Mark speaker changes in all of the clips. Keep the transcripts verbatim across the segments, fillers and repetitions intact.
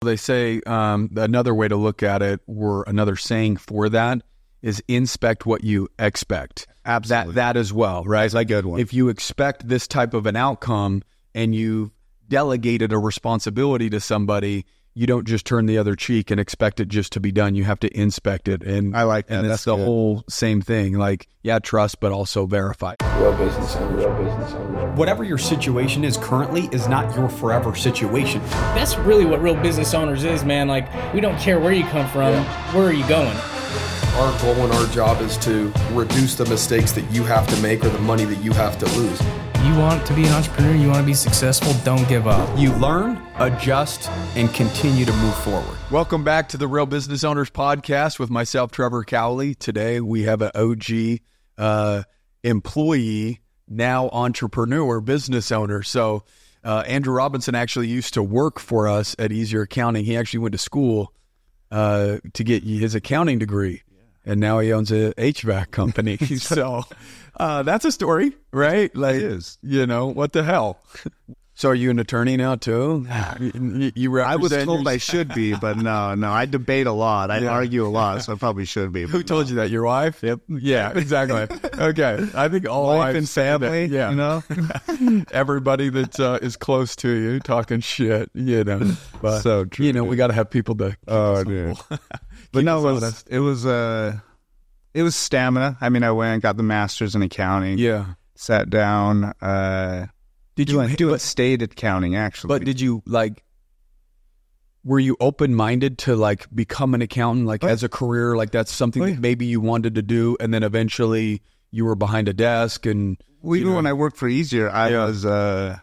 Speaker 1: They say um, another way to look at it, or another saying for that, is inspect what you expect.
Speaker 2: Absolutely.
Speaker 1: That, that as well, right?
Speaker 2: That's
Speaker 1: like
Speaker 2: a good one.
Speaker 1: If you expect this type of an outcome and you delegated a responsibility to somebody, you don't just turn the other cheek and expect it just to be done. You have to inspect it. And
Speaker 2: I like that.
Speaker 1: And it's
Speaker 2: That's
Speaker 1: the
Speaker 2: good.
Speaker 1: whole same thing. Like, yeah, trust, but also verify.
Speaker 3: Real business owner, real business owner.
Speaker 1: Whatever your situation is currently is not your forever situation.
Speaker 4: That's really what real business owners is, man. Like, we don't care where you come from,
Speaker 3: Yeah.
Speaker 4: where are you going?
Speaker 5: Our goal and our job is to reduce the mistakes that you have to make or the money that you have to lose.
Speaker 4: You want to be an entrepreneur, you want to be successful, don't give up.
Speaker 1: You learn, adjust, and continue to move forward. Welcome back to the Real Business Owners Podcast with myself, Trevor Cowley. Today we have an O G uh, employee, now entrepreneur, business owner. So uh, Andrew Robinson actually used to work for us at Easier Accounting. He actually went to school uh, to get his accounting degree. And now he owns a H V A C company. So uh, that's a story, right? Like,
Speaker 2: It is.
Speaker 1: You know, what the hell? So are you an attorney now too? You, you
Speaker 2: I was
Speaker 1: represent
Speaker 2: told
Speaker 1: your-
Speaker 2: I should be, but no, no. I debate a lot. I
Speaker 1: Yeah.
Speaker 2: argue a lot, so I probably should be.
Speaker 1: Who told you that? Your wife?
Speaker 2: Yep.
Speaker 1: Yeah, exactly. Okay. I think all
Speaker 2: Wife
Speaker 1: wives
Speaker 2: and
Speaker 1: say that.
Speaker 2: family,
Speaker 1: Yeah.
Speaker 2: you know?
Speaker 1: Everybody that uh, is close to you talking shit, you know. But,
Speaker 2: So true,
Speaker 1: you know, we
Speaker 2: dude.
Speaker 1: got to have people to keep
Speaker 2: Oh,
Speaker 1: us
Speaker 2: dude.
Speaker 1: humble.
Speaker 2: But no, it
Speaker 1: us
Speaker 2: was, it was, uh, it was stamina. I mean, I went, got the master's in accounting.
Speaker 1: Yeah.
Speaker 2: Sat down, uh,
Speaker 1: Did you
Speaker 2: doing, doing
Speaker 1: but,
Speaker 2: state accounting, actually.
Speaker 1: but did you like were you open-minded to like become an accountant like
Speaker 2: Oh,
Speaker 1: as a career, like that's something
Speaker 2: Oh,
Speaker 1: that
Speaker 2: yeah.
Speaker 1: maybe you wanted to do and then eventually you were behind a desk and
Speaker 2: Well, even
Speaker 1: you know.
Speaker 2: when I worked for Easier, I
Speaker 1: Yeah.
Speaker 2: was, uh,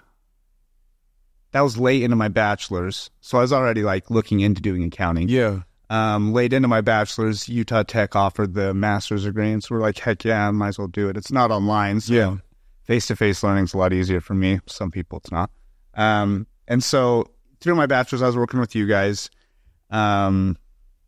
Speaker 2: that was late into my bachelor's. So I was already like looking into doing accounting.
Speaker 1: yeah.
Speaker 2: Um, late into my bachelor's, Utah Tech offered the master's degree. And so we're like, heck yeah, I might as well do it. It's not online. So
Speaker 1: Yeah.
Speaker 2: face-to-face learning is a lot easier for me. Some people it's not. Um, and so through my bachelor's, I was working with you guys. Um,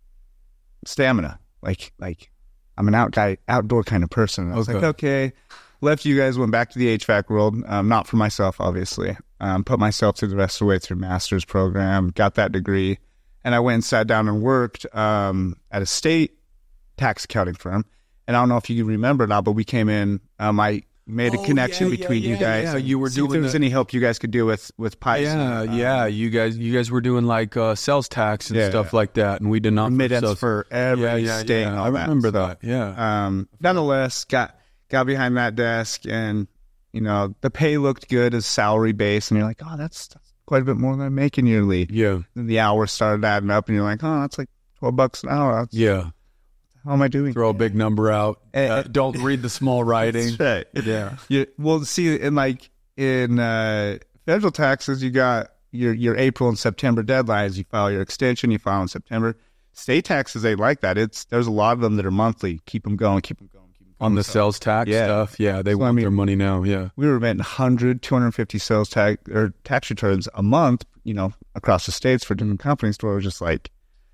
Speaker 2: stamina, like, like I'm an out guy, outdoor kind of person. I was
Speaker 1: Okay.
Speaker 2: like, okay, left you guys, went back to the H V A C world. Um, not for myself, obviously. Um, put myself through the rest of the way through master's program, got that degree. And I went and sat down and worked, um, at a state tax accounting firm. And I don't know if you remember now, but we came in, um, I made
Speaker 1: Oh,
Speaker 2: a connection
Speaker 1: yeah, yeah,
Speaker 2: between you
Speaker 1: yeah,
Speaker 2: guys.
Speaker 1: yeah.
Speaker 2: and
Speaker 1: You were
Speaker 2: see if
Speaker 1: doing
Speaker 2: there was
Speaker 1: the-
Speaker 2: any help you guys could do with, with pipes.
Speaker 1: Yeah,
Speaker 2: um,
Speaker 1: yeah. You guys you guys were doing like uh, sales tax and
Speaker 2: Yeah.
Speaker 1: stuff like that and we did not
Speaker 2: Mid-ends for every
Speaker 1: yeah, yeah,
Speaker 2: state.
Speaker 1: yeah.
Speaker 2: and
Speaker 1: I
Speaker 2: all that.
Speaker 1: remember that. Yeah.
Speaker 2: Um, nonetheless, got got behind that desk, and you know the pay looked good as salary base, and you're like, oh, that's, that's quite a bit more than I'm making yearly.
Speaker 1: Yeah.
Speaker 2: Then the hours started adding up, and you're like, oh, that's like twelve bucks an hour. That's,
Speaker 1: Yeah.
Speaker 2: How am I doing?
Speaker 1: Throw a big number out.
Speaker 2: Eh,
Speaker 1: Uh,
Speaker 2: eh.
Speaker 1: don't read the small writing.
Speaker 2: That's right.
Speaker 1: Yeah.
Speaker 2: You, well, see, in like in uh, federal taxes, you got your your April and September deadlines. You file your extension, you file in September. State taxes, they like that. It's there's a lot of them that are monthly. Keep them going. Keep them going. Keep them going.
Speaker 1: On the
Speaker 2: So
Speaker 1: sales tax
Speaker 2: Yeah.
Speaker 1: stuff. Yeah. They
Speaker 2: So, I
Speaker 1: want
Speaker 2: mean-
Speaker 1: their money now. Yeah.
Speaker 2: we were getting one hundred, two hundred fifty sales tax or tax returns a month, you know, across the states for different companies. Where it was just like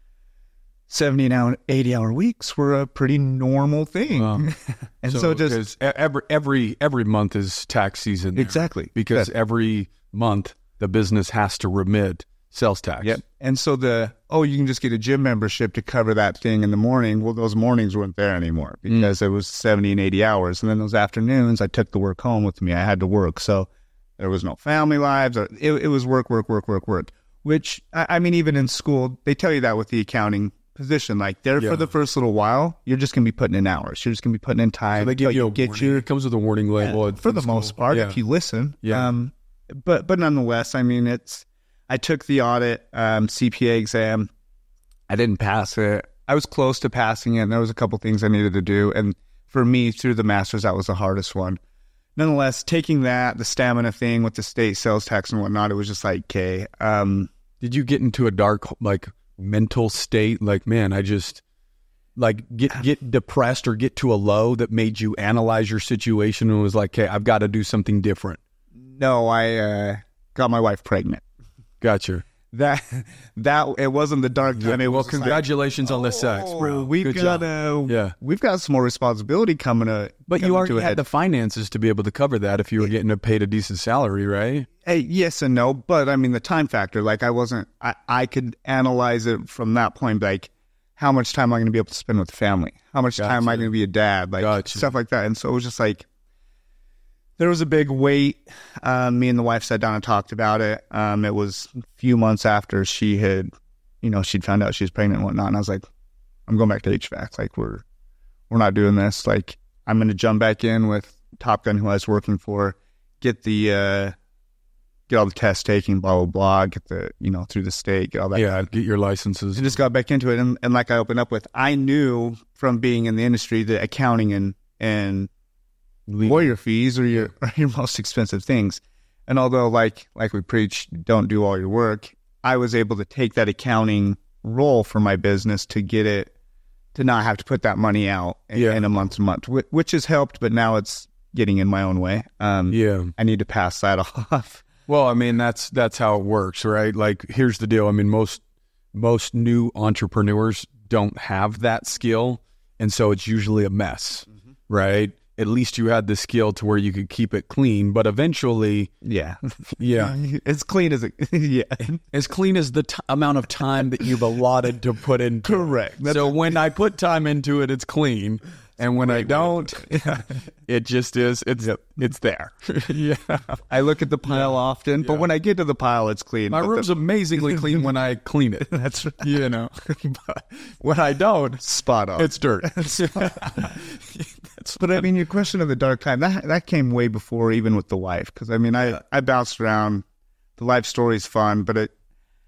Speaker 2: seventy hour, eighty hour weeks were a pretty normal thing.
Speaker 1: Wow.
Speaker 2: and so, just
Speaker 1: 'cause e- every every every month is tax season. there.
Speaker 2: exactly
Speaker 1: Because
Speaker 2: Good.
Speaker 1: every month the business has to remit sales tax.
Speaker 2: Yep. And so the, oh, you can just get a gym membership to cover that thing in the morning. Well, those mornings weren't there anymore because it was seventy and eighty hours. And then those afternoons, I took the work home with me. I had to work. So there was no family lives. Or it, it was work, work, work, work, work, which, I, I mean, even in school, they tell you that with the accounting position. Like there
Speaker 1: Yeah.
Speaker 2: for the first little while, you're just going to be putting in hours. You're just going to be putting in time.
Speaker 1: So they give
Speaker 2: until
Speaker 1: you a
Speaker 2: get
Speaker 1: warning.
Speaker 2: your,
Speaker 1: It comes with a warning label.
Speaker 2: for the most part,
Speaker 1: Yeah.
Speaker 2: if you listen.
Speaker 1: Yeah.
Speaker 2: Um, but but nonetheless, I mean, it's. I took the audit um, C P A exam. I didn't pass it. I was close to passing it. And there was a couple things I needed to do, and for me, through the masters, that was the hardest one. Nonetheless, taking that, the stamina thing with the state sales tax and whatnot, it was just like, okay. Um,
Speaker 1: Did you get into a dark like mental state? Like, man, I just like get get depressed or get to a low that made you analyze your situation and was like, okay, I've got to do something different.
Speaker 2: no, I uh, got my wife pregnant.
Speaker 1: Gotcha.
Speaker 2: that that it wasn't the dark time. It
Speaker 1: well,
Speaker 2: was
Speaker 1: congratulations like, on the sex, bro.
Speaker 2: Oh, we've
Speaker 1: Good
Speaker 2: got
Speaker 1: job.
Speaker 2: uh,
Speaker 1: yeah,
Speaker 2: we've got some more responsibility coming to.
Speaker 1: but
Speaker 2: coming
Speaker 1: you already
Speaker 2: to a
Speaker 1: had
Speaker 2: head.
Speaker 1: the finances to be able to cover that if you were getting paid a decent salary, right?
Speaker 2: Hey, yes and no, but I mean the time factor. Like I wasn't. I I could analyze it from that point. Like how much time am I going to be able to spend with the family? How much
Speaker 1: Gotcha.
Speaker 2: time am I going to be a dad? Like
Speaker 1: Gotcha.
Speaker 2: stuff like that. And so it was just like. There was a big wait. Um, me and the wife sat down and talked about it. Um, it was a few months after she had, you know, she'd found out she was pregnant and whatnot. And I was like, I'm going back to H V A C. Like, we're we're not doing this. Like, I'm going to jump back in with Top Gun, who I was working for, get the, uh, get all the tests taken, blah, blah, blah, get the, you know, through the state, get all that.
Speaker 1: Yeah, get your licenses.
Speaker 2: I just got back into it. And, and like I opened up with, I knew from being in the industry that accounting and, and, lawyer fees are your are your most expensive things. And although like like we preach, don't do all your work, I was able to take that accounting role for my business to get it to not have to put that money out in,
Speaker 1: Yeah.
Speaker 2: in a month to month, which, which has helped, but now it's getting in my own way. Um,
Speaker 1: Yeah.
Speaker 2: I need to pass that off.
Speaker 1: Well, I mean, that's that's how it works, right? Like, here's the deal. I mean, most most new entrepreneurs don't have that skill, and so it's usually a mess, mm-hmm. right? At least you had the skill to where you could keep it clean, but eventually,
Speaker 2: Yeah.
Speaker 1: yeah,
Speaker 2: As clean as it, yeah.
Speaker 1: as clean as the t- amount of time that you've allotted to put into it.
Speaker 2: Correct. That's-
Speaker 1: So when I put time into it, it's clean. And when I don't, it just is, it's it's there. yeah.
Speaker 2: I look at the pile often, but
Speaker 1: Yeah.
Speaker 2: when I get to the pile, it's clean.
Speaker 1: My
Speaker 2: But
Speaker 1: room's
Speaker 2: the,
Speaker 1: amazingly clean when I clean it.
Speaker 2: That's right.
Speaker 1: You know. But when I don't,
Speaker 2: Spot on.
Speaker 1: it's dirt.
Speaker 2: But I mean, your question of the dark time, that that came way before even with the wife. Because I mean, I, I bounced around. The life story's fun, but it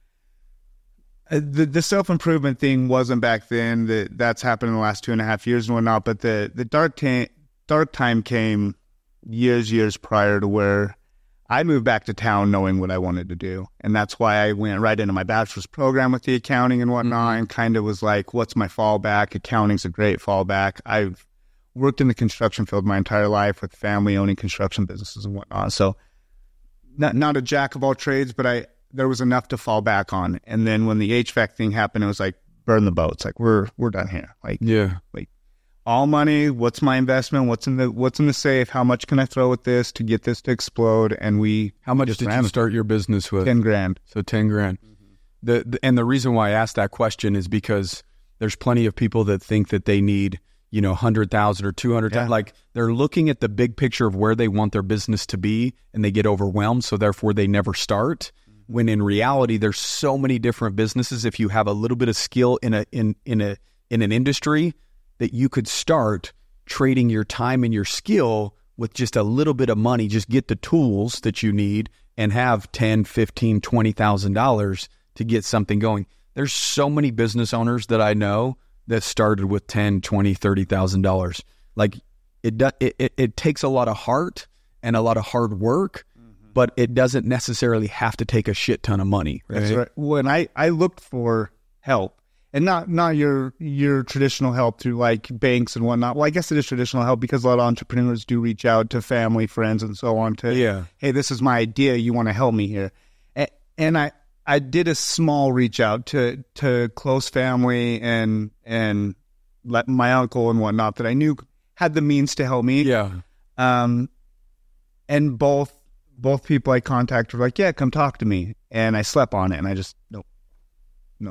Speaker 2: uh, the the self improvement thing wasn't back then. That that's happened in the last two and a half years and whatnot. But the the dark ta- dark time came years years prior to where I moved back to town knowing what I wanted to do, and that's why I went right into my bachelor's program with the accounting and whatnot, mm-hmm. and kind of was like, what's my fallback? Accounting's a great fallback. I've worked in the construction field my entire life with family owning construction businesses and whatnot. So not not a jack of all trades, but I there was enough to fall back on. And then when the H V A C thing happened, it was like, burn the boats. Like we're we're done here. Like
Speaker 1: Yeah.
Speaker 2: like all money, what's my investment? What's in the what's in the safe? How much can I throw at this to get this to explode? And we
Speaker 1: How much
Speaker 2: just
Speaker 1: did
Speaker 2: ran
Speaker 1: you
Speaker 2: with
Speaker 1: start your business with?
Speaker 2: ten grand.
Speaker 1: So ten grand. The, the and the reason why I asked that question is because there's plenty of people that think that they need, you know, one hundred thousand or two hundred thousand.
Speaker 2: Yeah.
Speaker 1: Like they're looking at the big picture of where they want their business to be and they get overwhelmed. So therefore they never start. Mm-hmm. When in reality, there's so many different businesses. If you have a little bit of skill in a, in, in a, in an industry that you could start trading your time and your skill with just a little bit of money, just get the tools that you need and have ten, fifteen, twenty thousand dollars to get something going. There's so many business owners that I know that started with ten, twenty, thirty thousand dollars. Like it, do, it, it, it takes a lot of heart and a lot of hard work, mm-hmm. but it doesn't necessarily have to take a shit ton of money. Right?
Speaker 2: That's right. When I, I looked for help, and not not your your traditional help through like banks and whatnot. Well, I guess it is traditional help because a lot of entrepreneurs do reach out to family, friends, and so on to,
Speaker 1: Yeah.
Speaker 2: hey, this is my idea. You want to help me here? And, and I. I did a small reach out to, to close family and and let my uncle and whatnot that I knew had the means to help me.
Speaker 1: Yeah.
Speaker 2: Um, and both both people I contacted were like, yeah, come talk to me. And I slept on it, and I just no, no.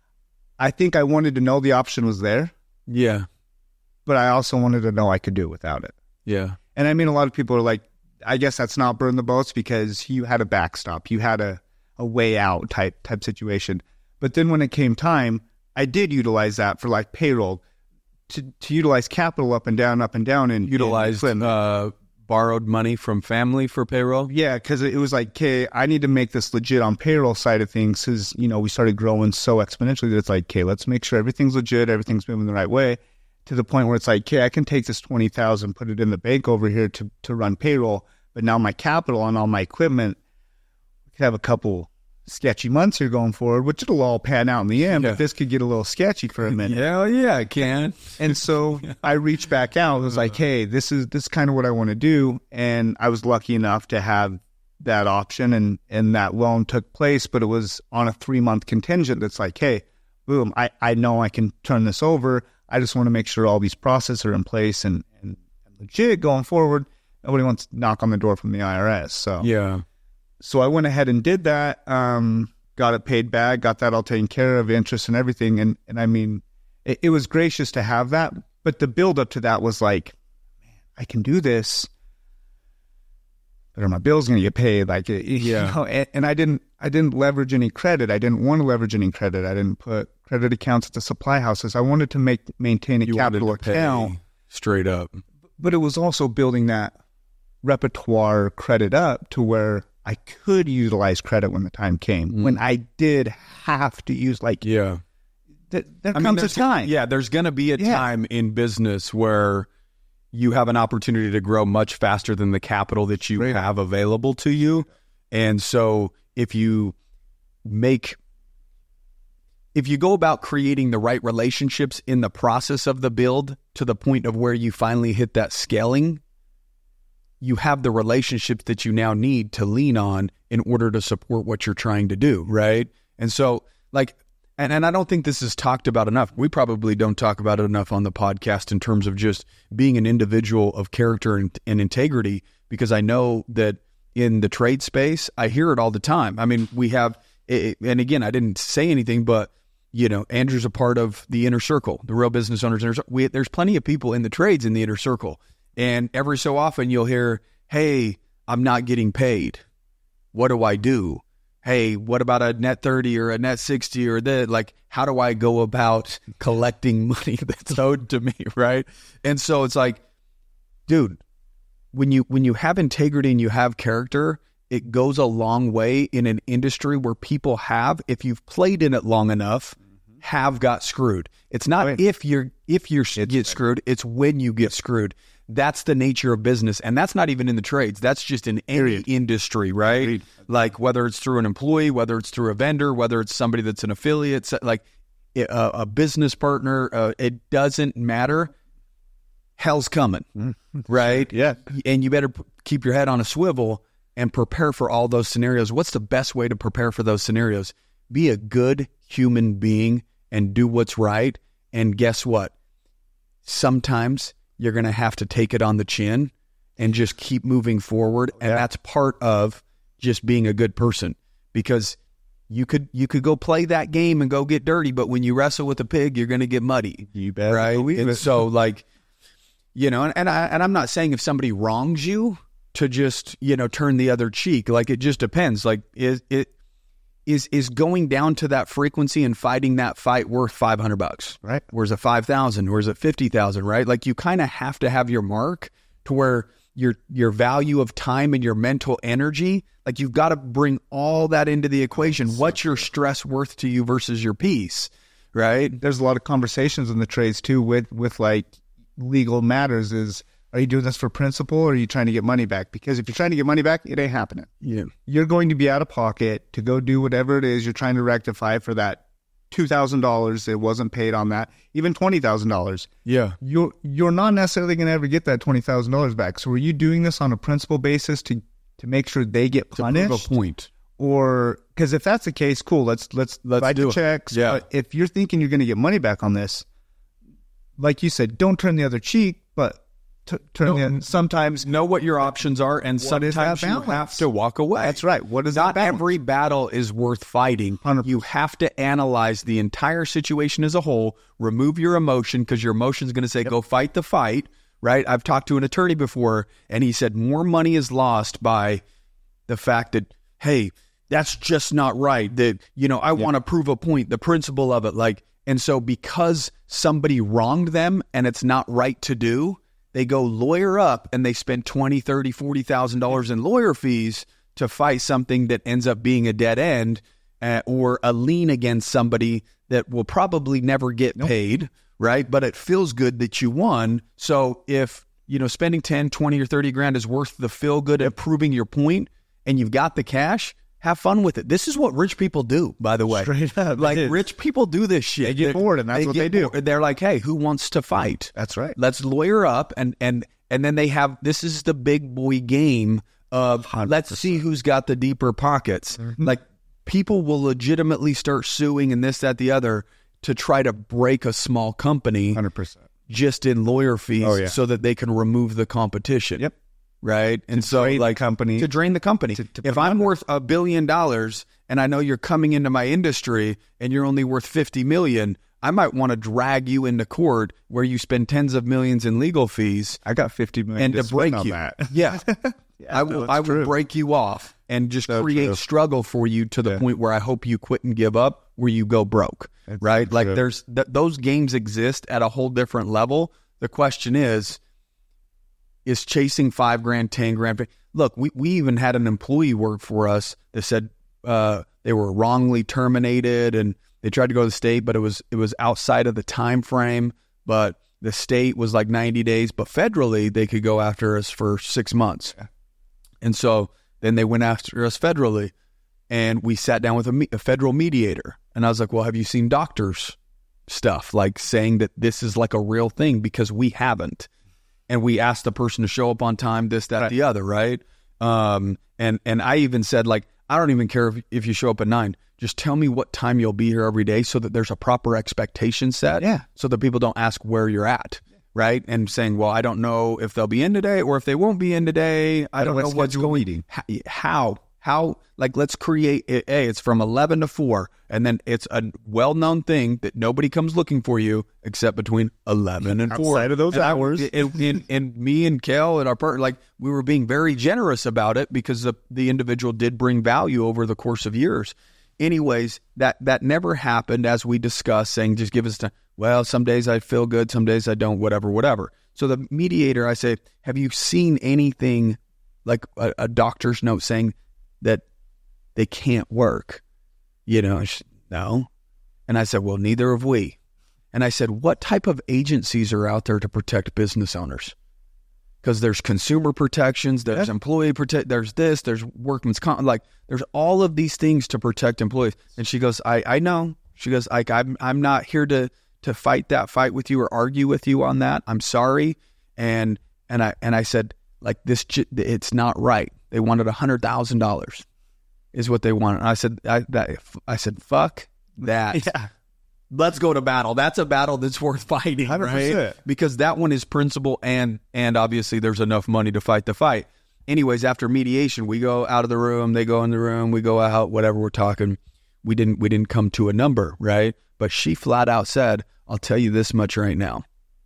Speaker 2: I think I wanted to know the option was there,
Speaker 1: Yeah.
Speaker 2: but I also wanted to know I could do it without it.
Speaker 1: Yeah.
Speaker 2: And I mean, a lot of people are like, I guess that's not burn the boats because you had a backstop, you had a a way out type type situation. But then when it came time, I did utilize that for like payroll to, to utilize capital up and down, up and down, and
Speaker 1: Utilized
Speaker 2: and,
Speaker 1: uh, borrowed money from family for payroll.
Speaker 2: yeah, because it was like, okay, I need to make this legit on payroll side of things because you know we started growing so exponentially that it's like, okay, let's make sure everything's legit, everything's moving the right way. To the point where it's like, okay, I can take this twenty thousand, put it in the bank over here to to run payroll, but now my capital on all my equipment. Have a couple sketchy months here going forward, which it'll all pan out in the end,
Speaker 1: Yeah.
Speaker 2: but this could get a little sketchy for a minute.
Speaker 1: Yeah, yeah, I can.
Speaker 2: And so I reached back out. I was like, hey, this is this is kind of what I want to do. And I was lucky enough to have that option, and, and that loan took place, but it was on a three-month contingent that's like, hey, boom, I, I know I can turn this over. I just want to make sure all these processes are in place and, and legit going forward. Nobody wants to knock on the door from the I R S. So
Speaker 1: yeah.
Speaker 2: So I went ahead and did that, um, got it paid back, got that all taken care of, interest and everything. And, and I mean, it, it was gracious to have that, but the build up to that was like, man, I can do this, but are my bills going to get paid? Like, yeah. You know, and, and I didn't, I didn't leverage any credit. I didn't want to leverage any credit. I didn't put credit accounts at the supply houses. I wanted to make, maintain a
Speaker 1: you
Speaker 2: capital
Speaker 1: wanted to
Speaker 2: account.
Speaker 1: pay straight up.
Speaker 2: But it was also building that repertoire credit up to where I could utilize credit when the time came. Mm. When I did have to use, like,
Speaker 1: yeah,
Speaker 2: th- there
Speaker 1: I
Speaker 2: comes
Speaker 1: mean,
Speaker 2: a time.
Speaker 1: Yeah, there's going to be a
Speaker 2: yeah.
Speaker 1: time in business where you have an opportunity to grow much faster than the capital that you
Speaker 2: right.
Speaker 1: have available to you. And so if you make, if you go about creating the right relationships in the process of the build to the point of where you finally hit that scaling, you have the relationships that you now need to lean on in order to support what you're trying to do, right? And so, like, and, and I don't think this is talked about enough. We probably don't talk about it enough on the podcast in terms of just being an individual of character and, and integrity, because I know that in the trade space, I hear it all the time. I mean, we have, and again, I didn't say anything, but, you know, Andrew's a part of the inner circle, the Real Business Owners Inner Circle. We, there's plenty of people in the trades in the inner circle. And every so often you'll hear, hey, I'm not getting paid. What do I do? Hey, what about a net thirty or a net sixty or that? Like, how do I go about collecting money that's owed to me, right? And so it's like, dude, when you when you have integrity and you have character, it goes a long way in an industry where people have, if you've played in it long enough, mm-hmm. have got screwed. It's not right. if you're if you get right. screwed, it's when you get screwed. That's the nature of business. And that's not even in the trades. That's just in any Period. industry, right? Agreed. Like whether it's through an employee, whether it's through a vendor, whether it's somebody that's an affiliate, like a, a business partner, uh, it doesn't matter. Hell's coming, right?
Speaker 2: Yeah.
Speaker 1: And you better p- keep your head on a swivel and prepare for all those scenarios. What's the best way to prepare for those scenarios? Be a good human being and do what's right. And guess what? Sometimes you're going to have to take it on the chin and just keep moving forward. And yeah. that's part of just being a good person, because you could, you could go play that game and go get dirty, but when you wrestle with a pig, you're going to get muddy.
Speaker 2: You bet.
Speaker 1: Right. And so like, you know, and, and I, and I'm not saying if somebody wrongs you to just, you know, turn the other cheek. Like, it just depends. Like, is it is is going down to that frequency and fighting that fight worth five hundred bucks?
Speaker 2: Right.
Speaker 1: Or is it five thousand? Or is it fifty thousand? Right. Like, you kind of have to have your mark to where your your value of time and your mental energy, like, you've got to bring all that into the equation. What's your stress worth to you versus your peace? Right.
Speaker 2: There's a lot of conversations in the trades too with with like legal matters. Is, are you doing this for principle, or are you trying to get money back? Because if you're trying to get money back, it ain't happening.
Speaker 1: Yeah.
Speaker 2: You're going to be out of pocket to go do whatever it is you're trying to rectify for that two thousand dollars that wasn't paid on that, even twenty thousand dollars.
Speaker 1: Yeah.
Speaker 2: You're, you're not necessarily going to ever get that twenty thousand dollars back. So are you doing this on a principle basis to, to make sure they get punished?
Speaker 1: To prove a point.
Speaker 2: Or, because if that's the case, cool, let's, let's,
Speaker 1: let's
Speaker 2: write
Speaker 1: do
Speaker 2: the
Speaker 1: it.
Speaker 2: checks.
Speaker 1: Yeah.
Speaker 2: But if you're thinking you're going to get money back on this, like you said, don't turn the other cheek, but t- turn
Speaker 1: no,
Speaker 2: the, sometimes
Speaker 1: know what your options are, and sometimes you have to walk away.
Speaker 2: That's right. What is
Speaker 1: Not
Speaker 2: that balance?
Speaker 1: every battle is worth fighting.
Speaker 2: one hundred percent.
Speaker 1: You have to analyze the entire situation as a whole, remove your emotion, because your emotion is going to say, yep. go fight the fight, right? I've talked to an attorney before, and he said more money is lost by the fact that, hey, that's just not right. That, you know, I yep. want to prove a point, the principle of it, like, and so because somebody wronged them and it's not right to do, they go lawyer up and they spend twenty, thirty, forty thousand dollars in lawyer fees to fight something that ends up being a dead end, uh, or a lien against somebody that will probably never get nope. paid, right? But it feels good that you won. So if, you know, spending ten, twenty, or thirty grand is worth the feel good of proving your point, and you've got the cash, have fun with it. This is what rich people do, by the way.
Speaker 2: Straight up.
Speaker 1: Like, rich people do this shit.
Speaker 2: They get
Speaker 1: They're,
Speaker 2: bored, and that's
Speaker 1: they
Speaker 2: what they do.
Speaker 1: Bored. They're like, hey, who wants to fight?
Speaker 2: That's right.
Speaker 1: Let's lawyer up. And, and, and then they have, this is the big boy game of one hundred percent. Let's see who's got the deeper pockets. Mm-hmm. Like people will legitimately start suing and this, that, the other to try to break a small company.
Speaker 2: one hundred percent.
Speaker 1: Just in lawyer fees
Speaker 2: oh, yeah.
Speaker 1: so that they can remove the competition.
Speaker 2: Yep.
Speaker 1: Right. And
Speaker 2: to
Speaker 1: so like
Speaker 2: company
Speaker 1: to drain the company.
Speaker 2: To, to
Speaker 1: if I'm worth a billion dollars and I know you're coming into my industry and you're only worth fifty million, I might want to drag you into court where you spend tens of millions in legal fees.
Speaker 2: I got fifty million
Speaker 1: and to break you.
Speaker 2: That.
Speaker 1: Yeah.
Speaker 2: yeah.
Speaker 1: I will,
Speaker 2: no,
Speaker 1: I will
Speaker 2: true.
Speaker 1: break you off and just
Speaker 2: so
Speaker 1: create
Speaker 2: true.
Speaker 1: struggle for you to the
Speaker 2: yeah.
Speaker 1: point where I hope you quit and give up, where you go broke.
Speaker 2: That's
Speaker 1: right.
Speaker 2: So
Speaker 1: like
Speaker 2: true.
Speaker 1: there's th- those games exist at a whole different level. The question is, is chasing five grand, ten grand. Look, we, we even had an employee work for us that said uh, they were wrongly terminated and they tried to go to the state, but it was it was outside of the time frame. But the state was like ninety days, but federally they could go after us for six months.
Speaker 2: Yeah.
Speaker 1: And so then they went after us federally, and we sat down with a, me- a federal mediator. And I was like, well, have you seen doctors? Stuff like saying that this is like a real thing because we haven't, and we asked the person to show up on time, this, that,
Speaker 2: right.
Speaker 1: the other, right? Um, and and I even said like, I don't even care if, if you show up at nine. Just tell me what time you'll be here every day, so that there's a proper expectation set.
Speaker 2: Yeah.
Speaker 1: So that people don't ask where you're at, right? And saying, well, I don't know if they'll be in today or if they won't be in today. I don't know what's going.
Speaker 2: Meeting.
Speaker 1: How? How? Like, let's create it. Hey, it's from eleven to four, and then it's a well-known thing that nobody comes looking for you except between eleven and four.
Speaker 2: Outside of those
Speaker 1: and
Speaker 2: hours.
Speaker 1: I, and, and, and me and Kel and our partner, like, we were being very generous about it because the, the individual did bring value over the course of years. Anyways, that, that never happened, as we discussed, saying just give us time. Well, some days I feel good, some days I don't, whatever, whatever. So the mediator, I say, have you seen anything like a, a doctor's note saying that they can't work? You know, she, no. And I said, well, neither have we. And I said, what type of agencies are out there to protect business owners? Because there's consumer protections, there's
Speaker 2: yeah.
Speaker 1: employee protect, there's this, there's workman's comp, like there's all of these things to protect employees. And she goes, I, I know. She goes, like, I'm I'm not here to to fight that fight with you or argue with you on that. I'm sorry. And and I and I said, like, this, it's not right. They wanted a hundred thousand dollars. Is what they wanted. And I said, I, that, I said, fuck that.
Speaker 2: Yeah.
Speaker 1: Let's go to battle. That's a battle that's worth fighting,
Speaker 2: one hundred percent.
Speaker 1: right? Because that one is principle, and and obviously there's enough money to fight the fight. Anyways, after mediation, we go out of the room, they go in the room, we go out, whatever we're talking. We didn't we didn't come to a number, right? But she flat out said, I'll tell you this much right now.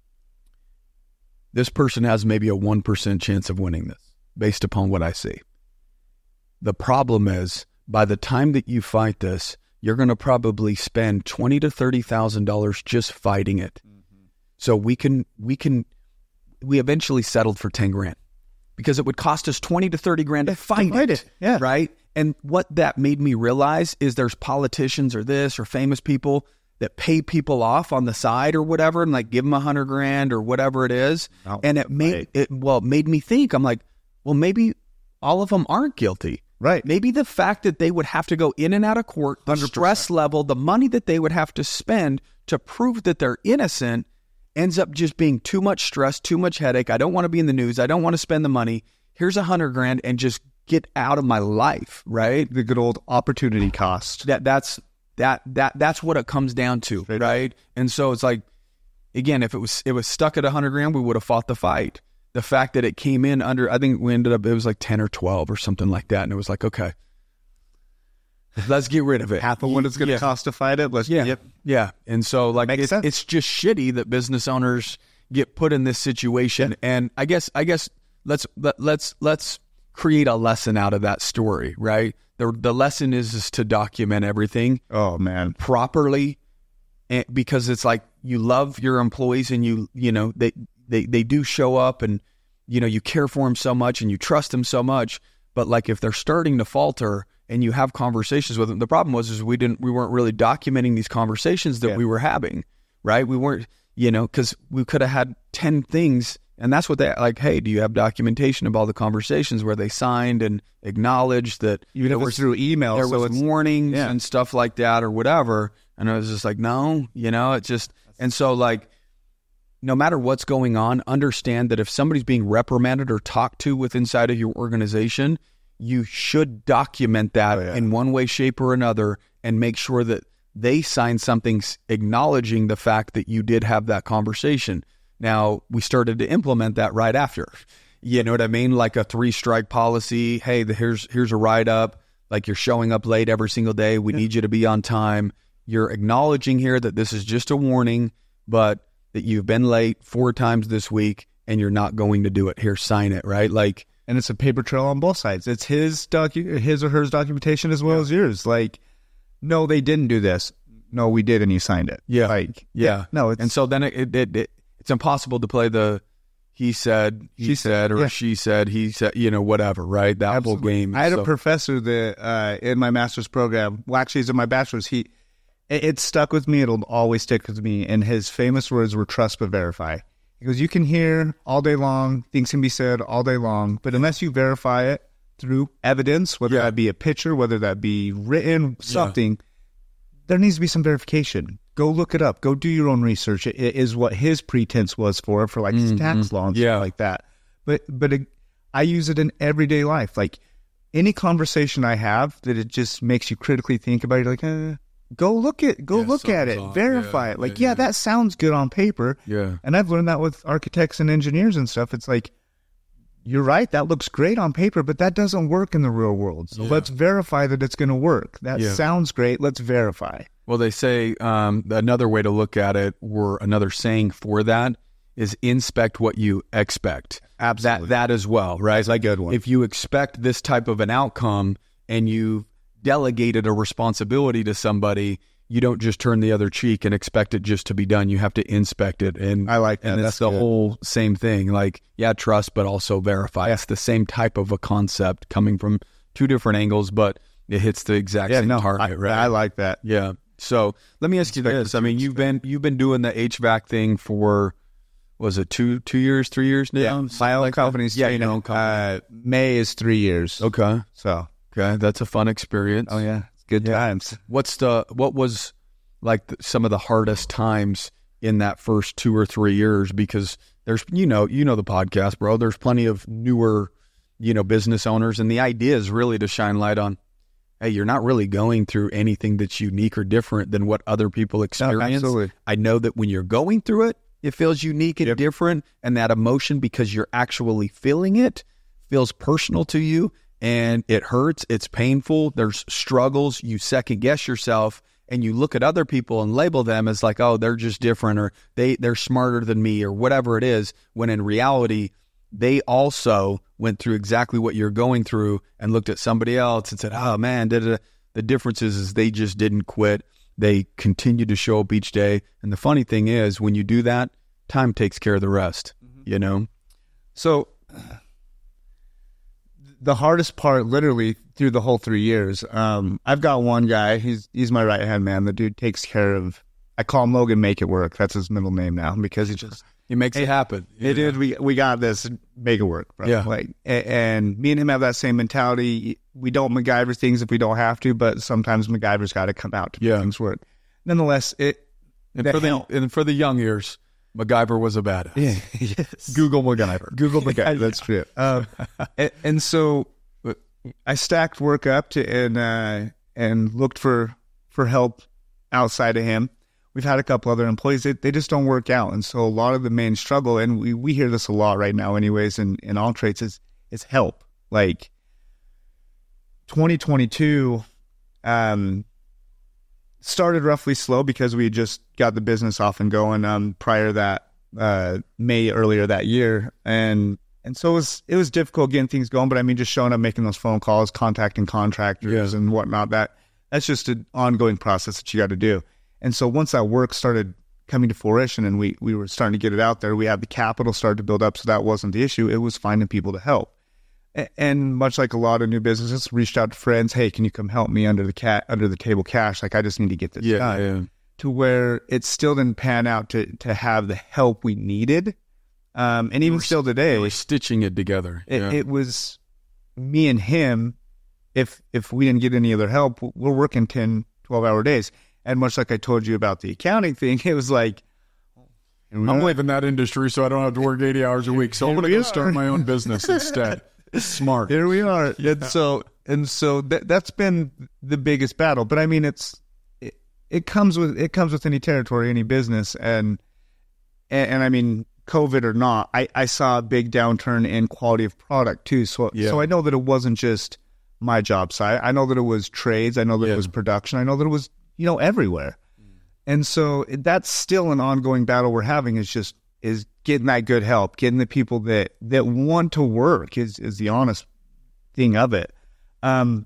Speaker 1: This person has maybe a one percent chance of winning this based upon what I see. The problem is, by the time that you fight this, you're going to probably spend twenty to thirty thousand dollars just fighting it. Mm-hmm. So we can we can we eventually settled for ten grand because it would cost us twenty to thirty grand to fight,
Speaker 2: to fight
Speaker 1: it,
Speaker 2: it. Yeah,
Speaker 1: right. And what that made me realize is there's politicians or this or famous people that pay people off on the side or whatever, and like give them a hundred grand or whatever it is. Oh, and it made right. it well it made me think. I'm like, well, maybe all of them aren't guilty.
Speaker 2: Right.
Speaker 1: Maybe the fact that they would have to go in and out of court, the one hundred percent stress level, the money that they would have to spend to prove that they're innocent ends up just being too much stress, too much headache. I don't want to be in the news. I don't want to spend the money. Here's a hundred grand and just get out of my life, right?
Speaker 2: The good old opportunity cost.
Speaker 1: That that's that that that's what it comes down to, right? right? And so it's like, again, if it was it was stuck at a hundred grand, we would have fought the fight. The fact that it came in under, I think we ended up, it was like ten or twelve or something like that. And it was like, okay, let's get rid of it.
Speaker 2: Half of what it's going to
Speaker 1: yeah.
Speaker 2: cost to fight it. Let's,
Speaker 1: yeah.
Speaker 2: Yep.
Speaker 1: Yeah. And so like, it's, it's just shitty that business owners get put in this situation. Yeah. And I guess, I guess let's, let, let's, let's create a lesson out of that story, right? The, the lesson is, is to document everything.
Speaker 2: Oh man.
Speaker 1: Properly. And because it's like, you love your employees and you, you know, they, They they do show up and, you know, you care for them so much and you trust them so much. But like if they're starting to falter and you have conversations with them, the problem was is we didn't we weren't really documenting these conversations that yeah. we were having, right? We weren't, you know, because we could have had ten things. And that's what they like, hey, do you have documentation of all the conversations where they signed and acknowledged that
Speaker 2: even if it's through email,
Speaker 1: there
Speaker 2: so
Speaker 1: was
Speaker 2: it's,
Speaker 1: warnings
Speaker 2: yeah.
Speaker 1: and stuff like that or whatever. And I was just like, no, you know, it just, and so like, no matter what's going on, understand that if somebody's being reprimanded or talked to with inside of your organization, you should document that oh, yeah. in one way, shape, or another, and make sure that they sign something acknowledging the fact that you did have that conversation. Now, we started to implement that right after. You know what I mean? Like a three-strike policy. Hey, the, here's here's a write-up. Like you're showing up late every single day. We yeah. need you to be on time. You're acknowledging here that this is just a warning, but that you've been late four times this week and you're not going to do it. Here, sign it, right? Like,
Speaker 2: and it's a paper trail on both sides. It's his docu- his or her documentation as well yeah. as yours. Like, no, they didn't do this. No, we did, and you signed it.
Speaker 1: Yeah,
Speaker 2: like
Speaker 1: yeah,
Speaker 2: it, no. It's,
Speaker 1: and so then it, it, it, it it's impossible to play the he said, he she said, or yeah. she said, he said, you know, whatever, right? That Absolutely. whole game.
Speaker 2: I had
Speaker 1: so.
Speaker 2: a professor that uh, in my master's program. Well, actually, he's in my bachelor's. He it, it stuck with me. It'll always stick with me. And his famous words were "trust but verify." He goes, "You can hear all day long, things can be said all day long, but unless you verify it through evidence, whether yeah. that be a picture, whether that be written, something, yeah. there needs to be some verification. Go look it up. Go do your own research." It is what his pretense was for, for like his mm-hmm. tax law and
Speaker 1: yeah.
Speaker 2: stuff like that. But but it, I use it in everyday life. Like any conversation I have that it just makes you critically think about it, you're like, eh, go look it, go yeah, look at it, off. verify yeah, it. Like, yeah, yeah, that sounds good on paper.
Speaker 1: Yeah.
Speaker 2: And I've learned that with architects and engineers and stuff. It's like, you're right, that looks great on paper, but that doesn't work in the real world. So yeah. let's verify that it's going to work. That yeah. sounds great. Let's verify.
Speaker 1: Well, they say um, another way to look at it, or another saying for that, is inspect what you expect.
Speaker 2: Absolutely.
Speaker 1: That, that as well, right?
Speaker 2: That's a good one.
Speaker 1: If you expect this type of an outcome and you delegated a responsibility to somebody, you don't just turn the other cheek and expect it just to be done. You have to inspect it. And
Speaker 2: I like that.
Speaker 1: And it's
Speaker 2: That's
Speaker 1: the
Speaker 2: good.
Speaker 1: whole same thing. Like, yeah, trust, but also verify. It's the same type of a concept coming from two different angles, but it hits the exact
Speaker 2: yeah,
Speaker 1: same
Speaker 2: no,
Speaker 1: target,
Speaker 2: I,
Speaker 1: right?
Speaker 2: I like that.
Speaker 1: Yeah. So let me ask you this. I mean, you've been you've been doing the H V A C thing for, was it two two years, three years now?
Speaker 2: Yeah, my own
Speaker 1: like
Speaker 2: company's
Speaker 1: yeah, your own company.
Speaker 2: Uh, May is three years.
Speaker 1: Okay.
Speaker 2: So
Speaker 1: okay, that's a fun experience.
Speaker 2: Oh yeah, it's good
Speaker 1: yeah.
Speaker 2: times.
Speaker 1: What's the what was like the, some of the hardest times in that first two or three years? Because there's you know you know the podcast, bro. There's plenty of newer you know business owners, and the idea is really to shine light on, hey, you're not really going through anything that's unique or different than what other people experience.
Speaker 2: No, absolutely.
Speaker 1: I know that when you're going through it, it feels unique and
Speaker 2: yep.
Speaker 1: different, and that emotion, because you're actually feeling it, feels personal to you, and it hurts, it's painful, there's struggles, you second guess yourself, and you look at other people and label them as like, oh, they're just different, or they, they're smarter than me, or whatever it is, when in reality, they also went through exactly what you're going through and looked at somebody else and said, oh man, da, da, da. The difference is, is they just didn't quit. They continue to show up each day. And the funny thing is, when you do that, time takes care of the rest, mm-hmm. you know?
Speaker 2: So the hardest part, literally through the whole three years, um, I've got one guy, he's, he's my right-hand man. The dude takes care of, I call him Logan Make It Work. That's his middle name now, because he just...
Speaker 1: He makes it, it happen.
Speaker 2: It did. We we got this. Make it work, bro.
Speaker 1: Yeah.
Speaker 2: Like, and, and me and him have that same mentality. We don't MacGyver things if we don't have to, but sometimes MacGyver's got to come out to make
Speaker 1: yeah.
Speaker 2: things work. Nonetheless, it
Speaker 1: and for the and for the young ears, MacGyver was a badass.
Speaker 2: Yeah. Yes.
Speaker 1: Google MacGyver.
Speaker 2: Google MacGyver. That's true. Um, and, and so I stacked work up to and uh, and looked for for help outside of him. We've had a couple other employees that they just don't work out. And so a lot of the main struggle, and we, we hear this a lot right now anyways, in, in all trades, is, is help. Like twenty twenty-two um, started roughly slow because we just got the business off and going um, prior to that uh, May earlier that year. And and so it was, it was difficult getting things going, but I mean, just showing up, making those phone calls, contacting contractors yeah. and whatnot, that that's just an ongoing process that you got to do. And so once that work started coming to fruition and we, we were starting to get it out there, we had the capital started to build up, so that wasn't the issue. It was finding people to help. A- and much like a lot of new businesses, reached out to friends, hey, can you come help me under the cat under the table cash? Like, I just need to get this
Speaker 1: yeah,
Speaker 2: done.
Speaker 1: Yeah.
Speaker 2: To where it still didn't pan out to, to have the help we needed. Um, and even still today.
Speaker 1: We're stitching it together.
Speaker 2: It,
Speaker 1: yeah.
Speaker 2: it was me and him. If if we didn't get any other help, we're working ten, twelve hour days. And much like I told you about the accounting thing, it was like,
Speaker 1: I'm leaving that industry so I don't have to work eighty hours a week. So I'm going to go start my own business instead. Smart.
Speaker 2: Here we are. And so, and so that, that's been the biggest battle. But I mean, it's, it, it comes with, it comes with any territory, any business. And, and, and I mean, COVID or not, I, I saw a big downturn in quality of product too. So, yeah. so I know that it wasn't just my job site. I know that it was trades. I know that yeah. it was production. I know that it was, you know, everywhere. And so that's still an ongoing battle we're having is just, is getting that good help, getting the people that, that want to work is, is the honest thing of it. Um,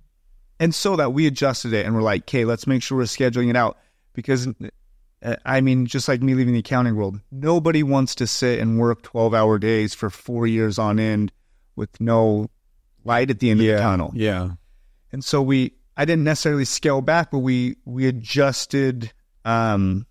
Speaker 2: and so that we adjusted it and we're like, okay, let's make sure we're scheduling it out because uh, I mean, just like me leaving the accounting world, nobody wants to sit and work twelve hour days for four years on end with no light at the end
Speaker 1: yeah,
Speaker 2: of the tunnel.
Speaker 1: Yeah.
Speaker 2: And so we, I didn't necessarily scale back, but we, we adjusted, um,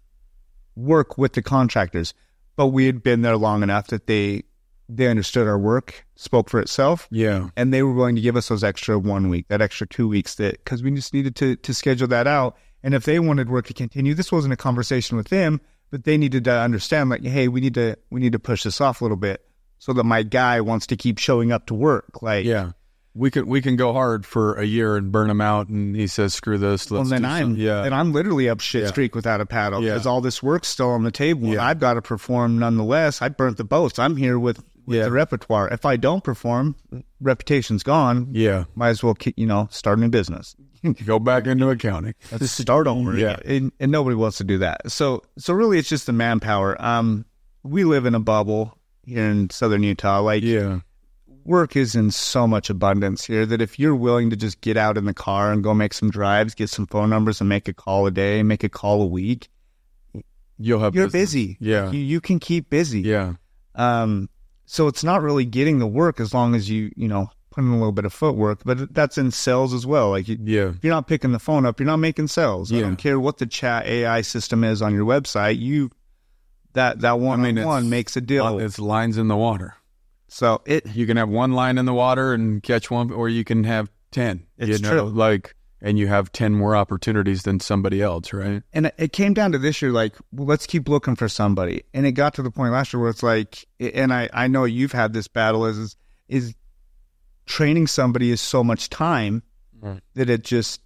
Speaker 2: work with the contractors, but we had been there long enough that they, they understood our work, spoke for itself.
Speaker 1: Yeah.
Speaker 2: And they were willing to give us those extra one week, that extra two weeks that, cause we just needed to, to schedule that out. And if they wanted work to continue, this wasn't a conversation with them, but they needed to understand like, hey, we need to, we need to push this off a little bit so that my guy wants to keep showing up to work. Like,
Speaker 1: yeah. We can we can go hard for a year and burn him out, and he says, "Screw this." Let's
Speaker 2: well, then
Speaker 1: do
Speaker 2: I'm
Speaker 1: some. yeah,
Speaker 2: and I'm literally up shit
Speaker 1: yeah.
Speaker 2: streak without a paddle because
Speaker 1: yeah.
Speaker 2: all this work's still on the table,
Speaker 1: yeah.
Speaker 2: and I've got to perform nonetheless. I burnt the boats. I'm here with, with
Speaker 1: yeah.
Speaker 2: the repertoire. If I don't perform, reputation's gone.
Speaker 1: Yeah,
Speaker 2: might as well keep, you know start a new business.
Speaker 1: Go back into accounting.
Speaker 2: Let's start over.
Speaker 1: Yeah,
Speaker 2: and, and nobody wants to do that. So so really, it's just the manpower. Um, we live in a bubble here in Southern Utah. Like
Speaker 1: yeah.
Speaker 2: Work is in so much abundance here that if you're willing to just get out in the car and go make some drives, get some phone numbers and make a call a day, make a call a week,
Speaker 1: you'll have
Speaker 2: you're
Speaker 1: business.
Speaker 2: busy.
Speaker 1: Yeah.
Speaker 2: You, you can keep busy.
Speaker 1: Yeah.
Speaker 2: Um, so it's not really getting the work as long as you, you know, put in a little bit of footwork, but that's in sales as well. Like you,
Speaker 1: yeah.
Speaker 2: if you're not picking the phone up, you're not making sales.
Speaker 1: Yeah.
Speaker 2: I don't care what the chat A I system is on your website. You, that, that one
Speaker 1: I mean,
Speaker 2: on one makes a deal.
Speaker 1: It's lines in the water.
Speaker 2: So it,
Speaker 1: you can have one line in the water and catch one, or you can have ten.
Speaker 2: It's
Speaker 1: you know,
Speaker 2: true.
Speaker 1: Like, and you have ten more opportunities than somebody else, right?
Speaker 2: And it came down to this year, like, well, let's keep looking for somebody. And it got to the point last year where it's like, and I, I know you've had this battle is, is, is training somebody is so much time mm. that it just,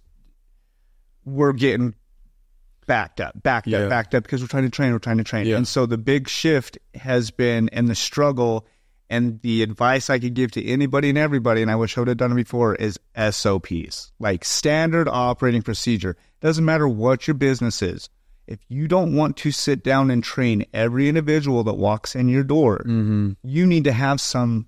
Speaker 2: we're getting backed up, backed
Speaker 1: yeah.
Speaker 2: up, backed up because we're trying to train, we're trying to train.
Speaker 1: Yeah.
Speaker 2: And so the big shift has been, and the struggle and the advice I could give to anybody and everybody, and I wish I would have done it before, is S O Ps, like standard operating procedure. Doesn't matter what your business is. If you don't want to sit down and train every individual that walks in your door,
Speaker 1: mm-hmm.
Speaker 2: you need to have some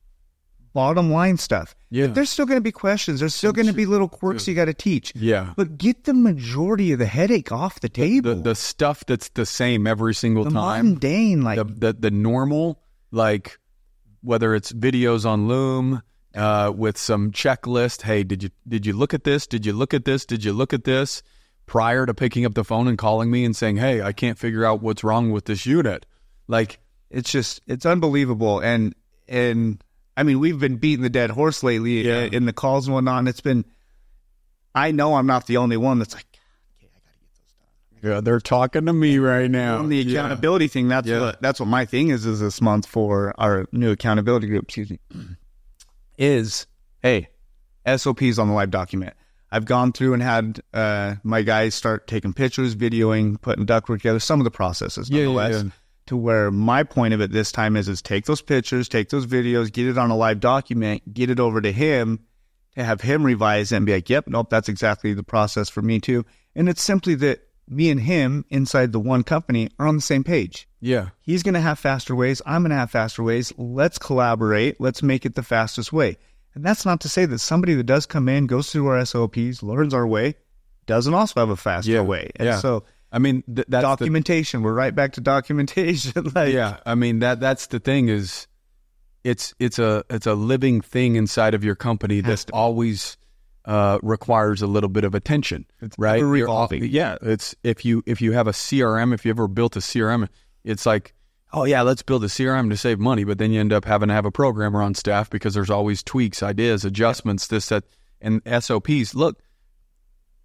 Speaker 2: bottom line stuff.
Speaker 1: Yeah.
Speaker 2: There's still going to be questions. There's still going to be little quirks you got to teach.
Speaker 1: Yeah.
Speaker 2: But get the majority of the headache off the table.
Speaker 1: The, the stuff that's the same every single
Speaker 2: the
Speaker 1: time.
Speaker 2: Mundane, like
Speaker 1: the, the, the normal, like, whether it's videos on Loom uh, with some checklist. Hey, did you did you look at this? Did you look at this? Did you look at this? Prior to picking up the phone and calling me and saying, hey, I can't figure out what's wrong with this unit. Like,
Speaker 2: it's just, it's unbelievable. And, and I mean, we've been beating the dead horse lately
Speaker 1: yeah.
Speaker 2: in the calls and whatnot. And it's been, I know I'm not the only one that's like, okay, I got to get those done.
Speaker 1: Yeah, they're talking to me right now.
Speaker 2: On the accountability
Speaker 1: yeah.
Speaker 2: thing, that's
Speaker 1: yeah.
Speaker 2: what that's what my thing is is this month for our new accountability group, excuse me, is, hey, S O Ps on the live document. I've gone through and had uh, my guys start taking pictures, videoing, putting ductwork together, some of the processes,
Speaker 1: yeah,
Speaker 2: nonetheless,
Speaker 1: yeah, yeah.
Speaker 2: to where my point of it this time is, is take those pictures, take those videos, get it on a live document, get it over to him, to have him revise it and be like, yep, nope, that's exactly the process for me too. And it's simply that me and him inside the one company are on the same page.
Speaker 1: Yeah.
Speaker 2: He's going to have faster ways. I'm going to have faster ways. Let's collaborate. Let's make it the fastest way. And that's not to say that somebody that does come in, goes through our S O Ps, learns our way, doesn't also have a faster
Speaker 1: yeah.
Speaker 2: way. And
Speaker 1: yeah.
Speaker 2: so,
Speaker 1: I mean, th- that's
Speaker 2: documentation. The, we're right back to documentation. like,
Speaker 1: yeah. I mean, that that's the thing is, it's it's a it's a living thing inside of your company that always uh, requires a little bit of attention,
Speaker 2: it's
Speaker 1: right?
Speaker 2: You're revolving.
Speaker 1: Yeah. It's if you if you have a C R M, if you ever built a C R M, it's like, oh yeah, let's build a C R M to save money, but then you end up having to have a programmer on staff because there's always tweaks, ideas, adjustments, this, that, and S O Ps. Look,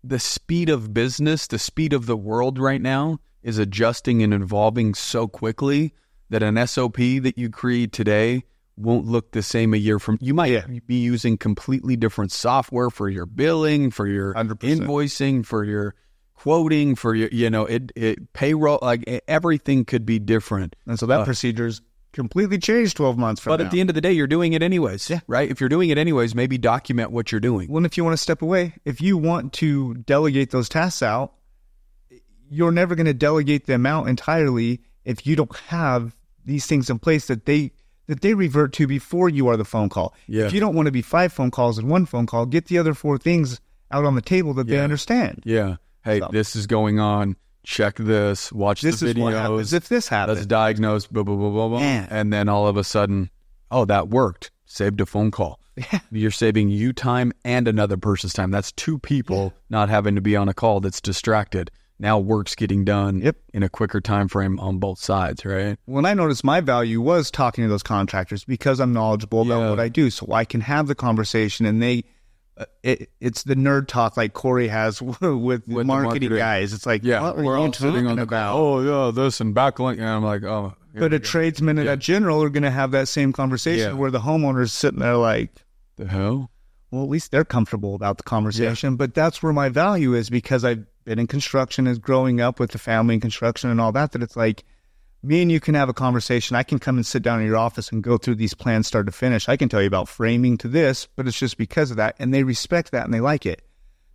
Speaker 1: the speed of business, the speed of the world right now is adjusting and evolving so quickly that an S O P that you create today won't look the same a year from. You might yeah. be using completely different software for your billing, for your one hundred percent invoicing, for your quoting, for your, you know, it, it payroll, like everything could be different.
Speaker 2: And so that
Speaker 1: uh,
Speaker 2: procedure's completely changed twelve months from
Speaker 1: but
Speaker 2: now.
Speaker 1: But at the end of the day, you're doing it anyways,
Speaker 2: yeah.
Speaker 1: right? If you're doing it anyways, maybe document what you're doing.
Speaker 2: Well, if you want to step away, if you want to delegate those tasks out, you're never going to delegate them out entirely if you don't have these things in place that they that they revert to before you are the phone call.
Speaker 1: Yeah.
Speaker 2: If you don't want to be five phone calls and one phone call, get the other four things out on the table that
Speaker 1: yeah.
Speaker 2: they understand.
Speaker 1: Yeah. Hey, so. This is going on. Check this. Watch
Speaker 2: this
Speaker 1: the videos.
Speaker 2: This is what happens if this happens.
Speaker 1: Let's diagnose, blah, blah, blah, blah, blah.
Speaker 2: Man.
Speaker 1: And then all of a sudden, oh, that worked. Saved a phone call.
Speaker 2: Yeah.
Speaker 1: You're saving you time and another person's time. That's two people yeah. not having to be on a call that's distracted. Now work's getting done
Speaker 2: yep.
Speaker 1: in a quicker time frame on both sides, right?
Speaker 2: When I noticed my value was talking to those contractors because I'm knowledgeable
Speaker 1: yeah.
Speaker 2: about what I do, so I can have the conversation, and they, uh, it, it's the nerd talk like Corey has with, with marketing, marketing guys. It's like,
Speaker 1: yeah,
Speaker 2: what are
Speaker 1: we're
Speaker 2: you
Speaker 1: all sitting on the
Speaker 2: about?
Speaker 1: Oh yeah, this and backlink, and I'm like, oh.
Speaker 2: But a tradesman and
Speaker 1: yeah.
Speaker 2: a general are going to have that same conversation
Speaker 1: yeah.
Speaker 2: where the homeowner's sitting there like,
Speaker 1: the hell?
Speaker 2: Well, at least they're comfortable about the conversation. Yeah. But that's where my value is, because I've been in construction, as growing up with the family in construction and all that, that it's like, me and you can have a conversation. I can come and sit down in your office and go through these plans start to finish. I can tell you about framing to this, but it's just because of that. And they respect that and they like it.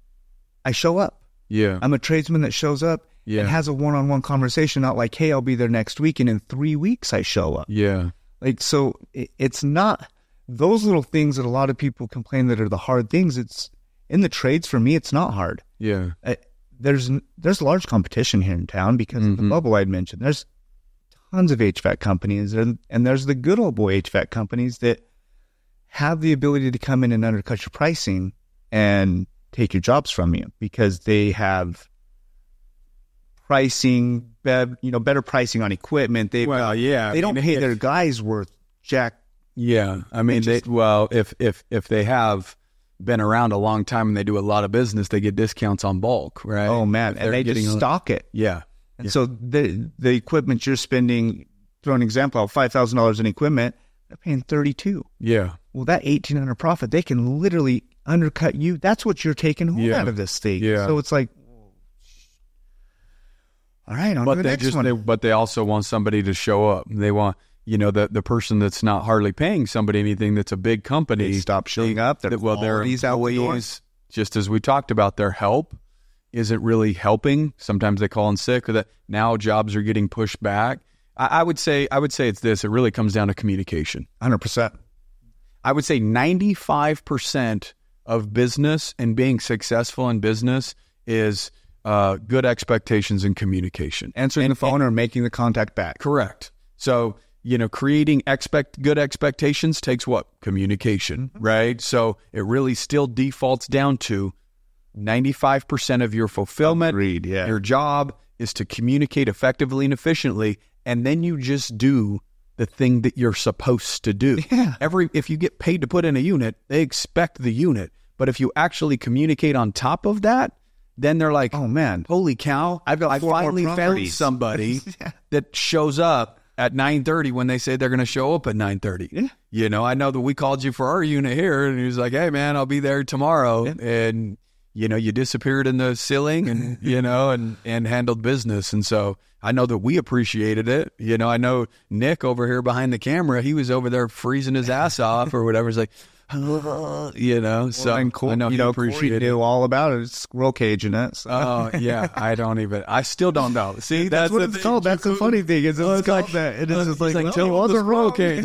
Speaker 2: I show up.
Speaker 1: Yeah.
Speaker 2: I'm a tradesman that shows up
Speaker 1: yeah.
Speaker 2: and has a one-on-one conversation, not like, hey, I'll be there next week. And in three weeks I show up.
Speaker 1: Yeah.
Speaker 2: Like, so it, it's not those little things that a lot of people complain that are the hard things. It's in the trades. For me, it's not hard.
Speaker 1: Yeah.
Speaker 2: I, there's, there's large competition here in town because
Speaker 1: mm-hmm.
Speaker 2: of the bubble I'd mentioned. There's tons of H V A C companies, and, and there's the good old boy H V A C companies that have the ability to come in and undercut your pricing and take your jobs from you because they have pricing, be, you know, better pricing on equipment. They
Speaker 1: well, yeah,
Speaker 2: they
Speaker 1: I
Speaker 2: don't
Speaker 1: mean,
Speaker 2: pay
Speaker 1: if,
Speaker 2: their guys worth jack.
Speaker 1: Yeah, I mean, they, well, if if if they have been around a long time and they do a lot of business, they get discounts on bulk, right?
Speaker 2: Oh man, and they just stock it.
Speaker 1: Yeah.
Speaker 2: And
Speaker 1: yeah.
Speaker 2: so the the equipment you're spending, throw an example out, five thousand dollars in equipment, they're paying thirty two.
Speaker 1: Yeah.
Speaker 2: Well, that eighteen hundred profit, they can literally undercut you. That's what you're taking home
Speaker 1: yeah.
Speaker 2: out of this thing.
Speaker 1: Yeah.
Speaker 2: So it's like, all right, on
Speaker 1: but
Speaker 2: to the
Speaker 1: they
Speaker 2: next
Speaker 1: just,
Speaker 2: one.
Speaker 1: They, but they also want somebody to show up. They want, you know, the the person that's not hardly paying somebody anything, that's a big company.
Speaker 2: They stop showing
Speaker 1: they,
Speaker 2: up. Their
Speaker 1: well, their
Speaker 2: employees,
Speaker 1: just as we talked about, their help isn't really helping. Sometimes they call in sick, or that now jobs are getting pushed back. I, I would say, I would say it's this. It really comes down to communication.
Speaker 2: one hundred percent.
Speaker 1: I would say ninety-five percent of business and being successful in business is uh, good expectations and communication.
Speaker 2: Answering
Speaker 1: and,
Speaker 2: the phone
Speaker 1: and,
Speaker 2: or making the contact back.
Speaker 1: Correct. So, you know, creating expect good expectations takes what? Communication, mm-hmm. right? So it really still defaults down to ninety-five percent of your fulfillment,
Speaker 2: Agreed, yeah.
Speaker 1: your job is to communicate effectively and efficiently, and then you just do the thing that you're supposed to do.
Speaker 2: Yeah.
Speaker 1: Every if you get paid to put in a unit, they expect the unit. But if you actually communicate on top of that, then they're like,
Speaker 2: oh man,
Speaker 1: holy cow,
Speaker 2: I've got
Speaker 1: I finally found somebody
Speaker 2: yeah.
Speaker 1: that shows up at nine thirty when they say they're going to show up at nine thirty.
Speaker 2: Yeah.
Speaker 1: You know, I know that we called you for our unit here, and he was like, hey man, I'll be there tomorrow.
Speaker 2: Yeah.
Speaker 1: And you know, you disappeared in the ceiling and, you know, and, and handled business. And so I know that we appreciated it. You know, I know Nick over here behind the camera, he was over there freezing his ass off or whatever. He's like, oh, you know,
Speaker 2: well,
Speaker 1: so
Speaker 2: and cool,
Speaker 1: I know
Speaker 2: you
Speaker 1: he
Speaker 2: know,
Speaker 1: appreciated
Speaker 2: it. Knew all about it. It's squirrel cage in it. So.
Speaker 1: Oh, yeah. I don't even, I still don't know. See,
Speaker 2: that's, that's what it's thing. called. That's the funny thing. Is it's, it's called like, that. And it's just like,
Speaker 1: like
Speaker 2: well,
Speaker 1: tell us the squirrel cage.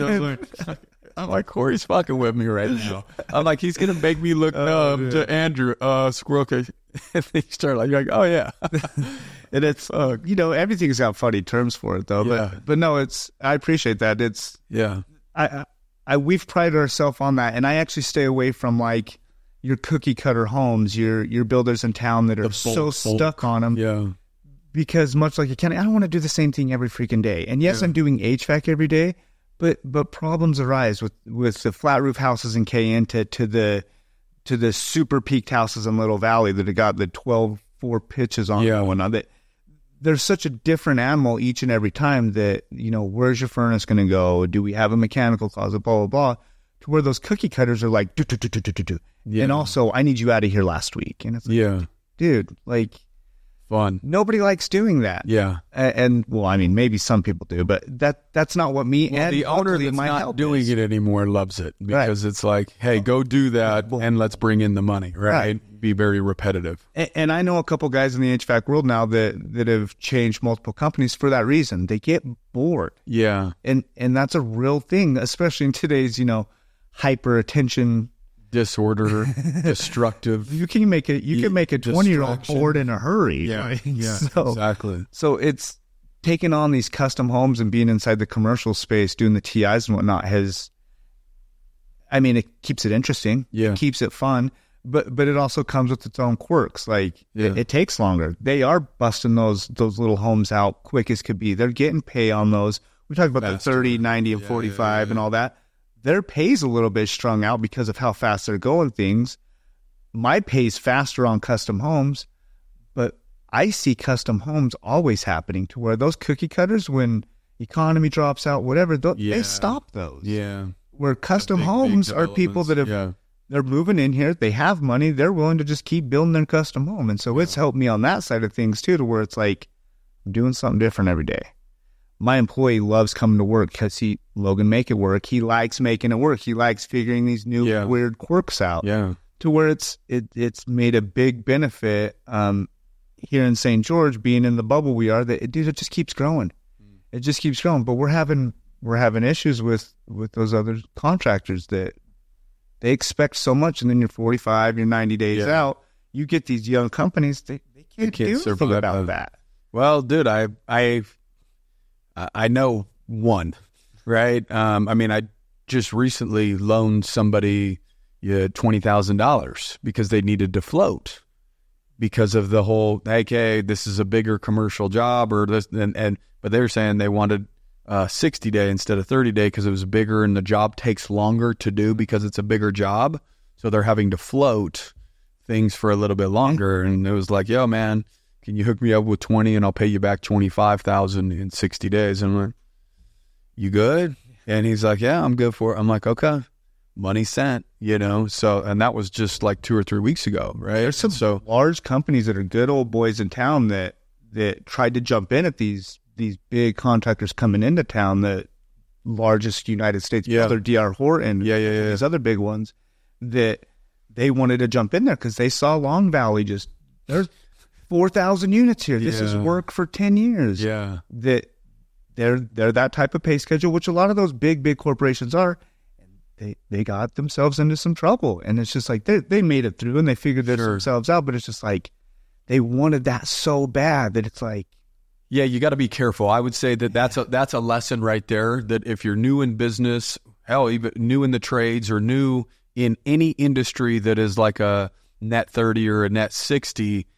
Speaker 1: I'm like, Corey's fucking with me right now. I'm like, he's going to make me look
Speaker 2: oh,
Speaker 1: dumb to Andrew, uh, squirrel cage. And they start like, like, oh, yeah.
Speaker 2: And it's, uh, you know, everything's got funny terms for it, though.
Speaker 1: Yeah.
Speaker 2: But, but no, it's, I appreciate that. It's,
Speaker 1: yeah.
Speaker 2: I, I, we've prided ourselves on that. And I actually stay away from like your cookie cutter homes, your, your builders in town that are so bulk. stuck on them.
Speaker 1: Yeah.
Speaker 2: Because much like a county, I don't want to do the same thing every freaking day. And yes, yeah. I'm doing H V A C every day. But but problems arise with, with the flat roof houses in Cayenne to, to the to the super peaked houses in Little Valley that have got the twelve four pitches on
Speaker 1: Yeah.
Speaker 2: going on. That there's such a different animal each and every time that, you know, where's your furnace going to go? Do we have a mechanical closet? Blah, blah, blah. To where those cookie cutters are like, do, do, do, do, do, do, do.
Speaker 1: Yeah.
Speaker 2: And also, I need you out of here last week. And it's like,
Speaker 1: Yeah.
Speaker 2: dude, like,
Speaker 1: Fun.
Speaker 2: nobody likes doing that.
Speaker 1: Yeah.
Speaker 2: A- And, well, I mean, maybe some people do, but that that's not what me
Speaker 1: Well,
Speaker 2: and
Speaker 1: the owner
Speaker 2: ultimately
Speaker 1: that's
Speaker 2: my
Speaker 1: not
Speaker 2: help
Speaker 1: doing
Speaker 2: is.
Speaker 1: it anymore loves it because
Speaker 2: Right.
Speaker 1: it's like, hey, go do that and let's bring in the money, right?
Speaker 2: Right.
Speaker 1: Be very repetitive.
Speaker 2: And, and I know a couple guys in the H V A C world now that, that have changed multiple companies for that reason. They get bored.
Speaker 1: Yeah.
Speaker 2: And and that's a real thing, especially in today's, you know, hyper attention.
Speaker 1: Disorder, destructive.
Speaker 2: You can make a you
Speaker 1: Ye-
Speaker 2: can make a twenty year old
Speaker 1: distraction.
Speaker 2: bored in a hurry.
Speaker 1: Yeah.
Speaker 2: right?
Speaker 1: Yeah.
Speaker 2: So,
Speaker 1: Exactly.
Speaker 2: so it's taking on these custom homes and being inside the commercial space, doing the T Is and whatnot has. I mean, it keeps it interesting.
Speaker 1: Yeah.
Speaker 2: It keeps it fun. But but it also comes with its own quirks. Like
Speaker 1: Yeah.
Speaker 2: it, it takes longer. They are busting those those little homes out quick as could be. They're getting pay on those. We talked about
Speaker 1: Faster.
Speaker 2: the thirty, ninety, and
Speaker 1: Yeah,
Speaker 2: forty-five
Speaker 1: yeah, yeah.
Speaker 2: and all that. Their pay's a little bit strung out because of how fast they're going things. My pay's faster on custom homes, but I see custom homes always happening to where those cookie cutters, when economy drops out, whatever, th-
Speaker 1: Yeah.
Speaker 2: they stop those.
Speaker 1: Yeah.
Speaker 2: Where custom
Speaker 1: Big, big
Speaker 2: homes are people that have
Speaker 1: developments.
Speaker 2: they're moving in here, they have money, they're willing to just keep building their custom home. And so it's helped me on that side of things too, to where it's like I'm doing something different every day. My employee loves coming to work because he, Logan, make it work. He likes making it work. He likes figuring these new
Speaker 1: Yeah.
Speaker 2: weird quirks out
Speaker 1: Yeah.
Speaker 2: to where it's, it, it's made a big benefit um, here in Saint George, being in the bubble we are, that it, dude, it just keeps growing. It just keeps growing. But we're having, we're having issues with, with those other contractors that they expect so much. And then you're forty-five, you're ninety days
Speaker 1: Yeah.
Speaker 2: out. You get these young companies, they, they can't,
Speaker 1: can't
Speaker 2: do
Speaker 1: serve
Speaker 2: anything
Speaker 1: that
Speaker 2: about
Speaker 1: up.
Speaker 2: that.
Speaker 1: Well, dude, I I I know one, right? Um, I mean, I just recently loaned somebody yeah, twenty thousand dollars because they needed to float because of the whole, okay, this is a bigger commercial job or this, and, and but they're saying they wanted uh, sixty day instead of thirty day because it was bigger and the job takes longer to do because it's a bigger job. So they're having to float things for a little bit longer. And it was like, yo, man, can you hook me up with twenty and I'll pay you back twenty-five thousand in sixty days? And I'm like, you good? And he's like, yeah, I'm good for it. I'm like, okay, money sent, you know? So, and that was just like two or three weeks ago, right?
Speaker 2: There's some
Speaker 1: so
Speaker 2: large companies that are good old boys in town that, that tried to jump in at these, these big contractors coming into town, the largest United States,
Speaker 1: Yeah.
Speaker 2: other D R Horton,
Speaker 1: Yeah, yeah, yeah.
Speaker 2: these other big ones that they wanted to jump in there because they saw Long Valley just, there's four thousand units here. This is
Speaker 1: Yeah.
Speaker 2: work for ten years.
Speaker 1: yeah,
Speaker 2: That they're, they're that type of pay schedule, which a lot of those big, big corporations are. And they, they got themselves into some trouble. And it's just like, they, they made it through and they figured this
Speaker 1: Sure.
Speaker 2: themselves out, but it's just like, they wanted that so bad that it's like,
Speaker 1: yeah, you got to be careful. I would say that that's a that's a lesson right there. That if you're new in business, hell, even new in the trades or new in any industry that is like a net thirty or a net sixty,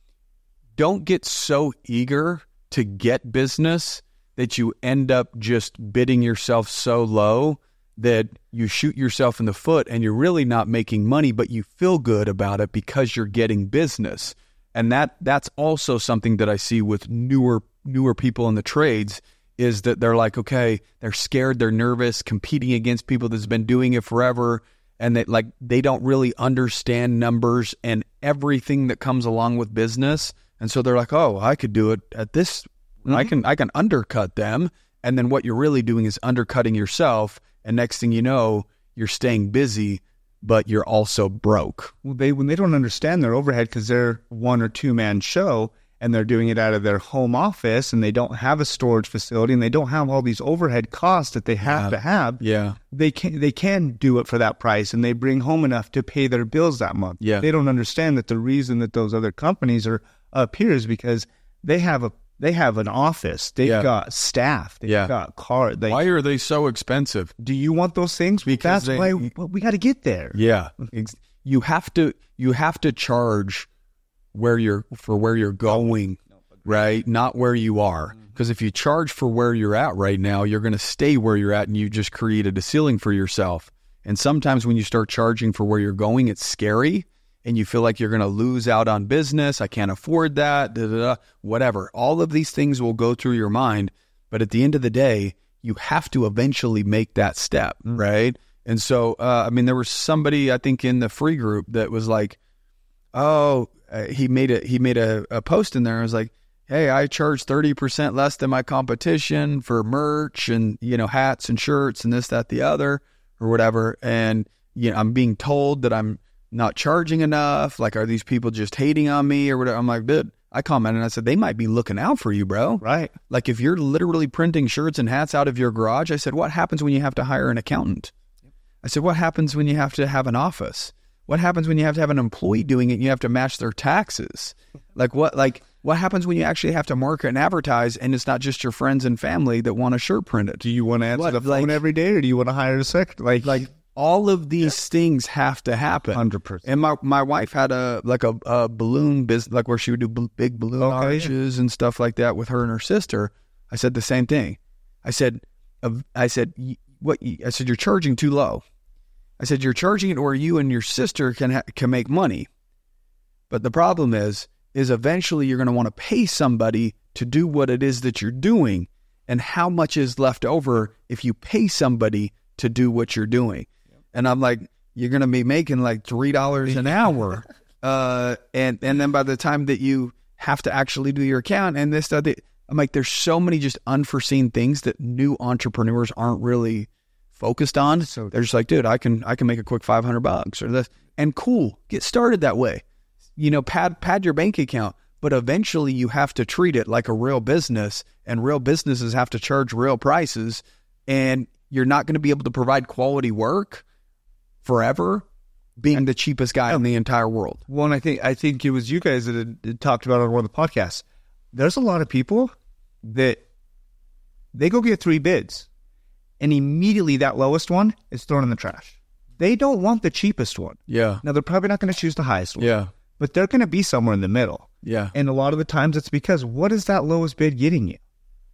Speaker 1: don't get so eager to get business that you end up just bidding yourself so low that you shoot yourself in the foot and you're really not making money, but you feel good about it because you're getting business. And that that's also something that I see with newer newer people in the trades is that they're like, okay, they're scared, they're nervous, competing against people that's been doing it forever, and that like they don't really understand numbers and everything that comes along with business. And so they're like, oh, I could do it at this. Mm-hmm. I can I can undercut them. And then what you're really doing is undercutting yourself. And next thing you know, you're staying busy, but you're also broke.
Speaker 2: well, they, when they don't understand their overhead because they're one or two man show and they're doing it out of their home office and they don't have a storage facility and they don't have all these overhead costs that they have
Speaker 1: Yeah.
Speaker 2: to have.
Speaker 1: Yeah.
Speaker 2: They can they can do it for that price and they bring home enough to pay their bills that month.
Speaker 1: Yeah.
Speaker 2: They don't understand that the reason that those other companies are up here is because they have a they have an office. They've
Speaker 1: Yeah.
Speaker 2: got staff. They've
Speaker 1: Yeah.
Speaker 2: got car. They,
Speaker 1: Why are they so expensive?
Speaker 2: do you want those things?
Speaker 1: Because
Speaker 2: That's
Speaker 1: they-
Speaker 2: why well, we got to get there.
Speaker 1: Yeah. Ex- You have to you have to charge where you're for where you're going, right? Not where you are. Because if you charge for where you're at right now, you're going to stay where you're at and you just created a ceiling for yourself. And sometimes when you start charging for where you're going, it's scary and you feel like you're going to lose out on business. I can't afford that, da, da, da, whatever. All of these things will go through your mind. But at the end of the day, you have to eventually make that step, mm. right? And so, uh, I mean, there was somebody, I think, in the free group that was like, oh, uh, he made a, he made a, a post in there. I was like, hey, I charge thirty percent less than my competition for merch and, you know, hats and shirts and this, that, the other, or whatever. And, you know, I'm being told that I'm not charging enough. Like, are these people just hating on me or whatever? I'm like, dude, I commented and I said, they might be looking out for you, bro.
Speaker 2: Right.
Speaker 1: Like, if you're literally printing shirts and hats out of your garage, I said, what happens when you have to hire an accountant? I said, what happens when you have to have an office? What happens when you have to have an employee doing it and you have to match their taxes? Like, what, like, what happens when you actually have to market and advertise and it's not just your friends and family that want a shirt printed?
Speaker 2: Do you want to answer
Speaker 1: what,
Speaker 2: the phone
Speaker 1: like,
Speaker 2: every day or do you want to hire a secretary? Like,
Speaker 1: like all of these yeah. things have to happen.
Speaker 2: one hundred percent.
Speaker 1: And my, my wife had a, like a, a balloon business, like where she would do b- big balloon okay, arches yeah. and stuff like that with her and her sister. I said the same thing. I said, uh, I said, what, I said, you're charging too low. I said, you're charging it where you and your sister can ha- can make money. But the problem is, is eventually you're going to want to pay somebody to do what it is that you're doing. And how much is left over if you pay somebody to do what you're doing? Yep. And I'm like, you're going to be making like three dollars an hour. uh, and, and then by the time that you have to actually do your account and this, that, I'm like, there's so many just unforeseen things that new entrepreneurs aren't really focused on. So they're just like, dude, I can, I can make a quick five hundred bucks or this, and cool, get started that way. You know, pad, pad your bank account, but eventually you have to treat it like a real business, and real businesses have to charge real prices, and you're not going to be able to provide quality work forever being the cheapest guy in the entire world.
Speaker 2: Well, and I think, I think it was you guys that had, had talked about it on one of the podcasts. There's a lot of people that they go get three bids. And immediately that lowest one is thrown in the trash. They don't want the cheapest one.
Speaker 1: Yeah.
Speaker 2: Now, they're probably not going to choose the highest one.
Speaker 1: Yeah.
Speaker 2: But they're going to be somewhere in the middle.
Speaker 1: Yeah.
Speaker 2: And a lot of the times it's because what is that lowest bid getting you?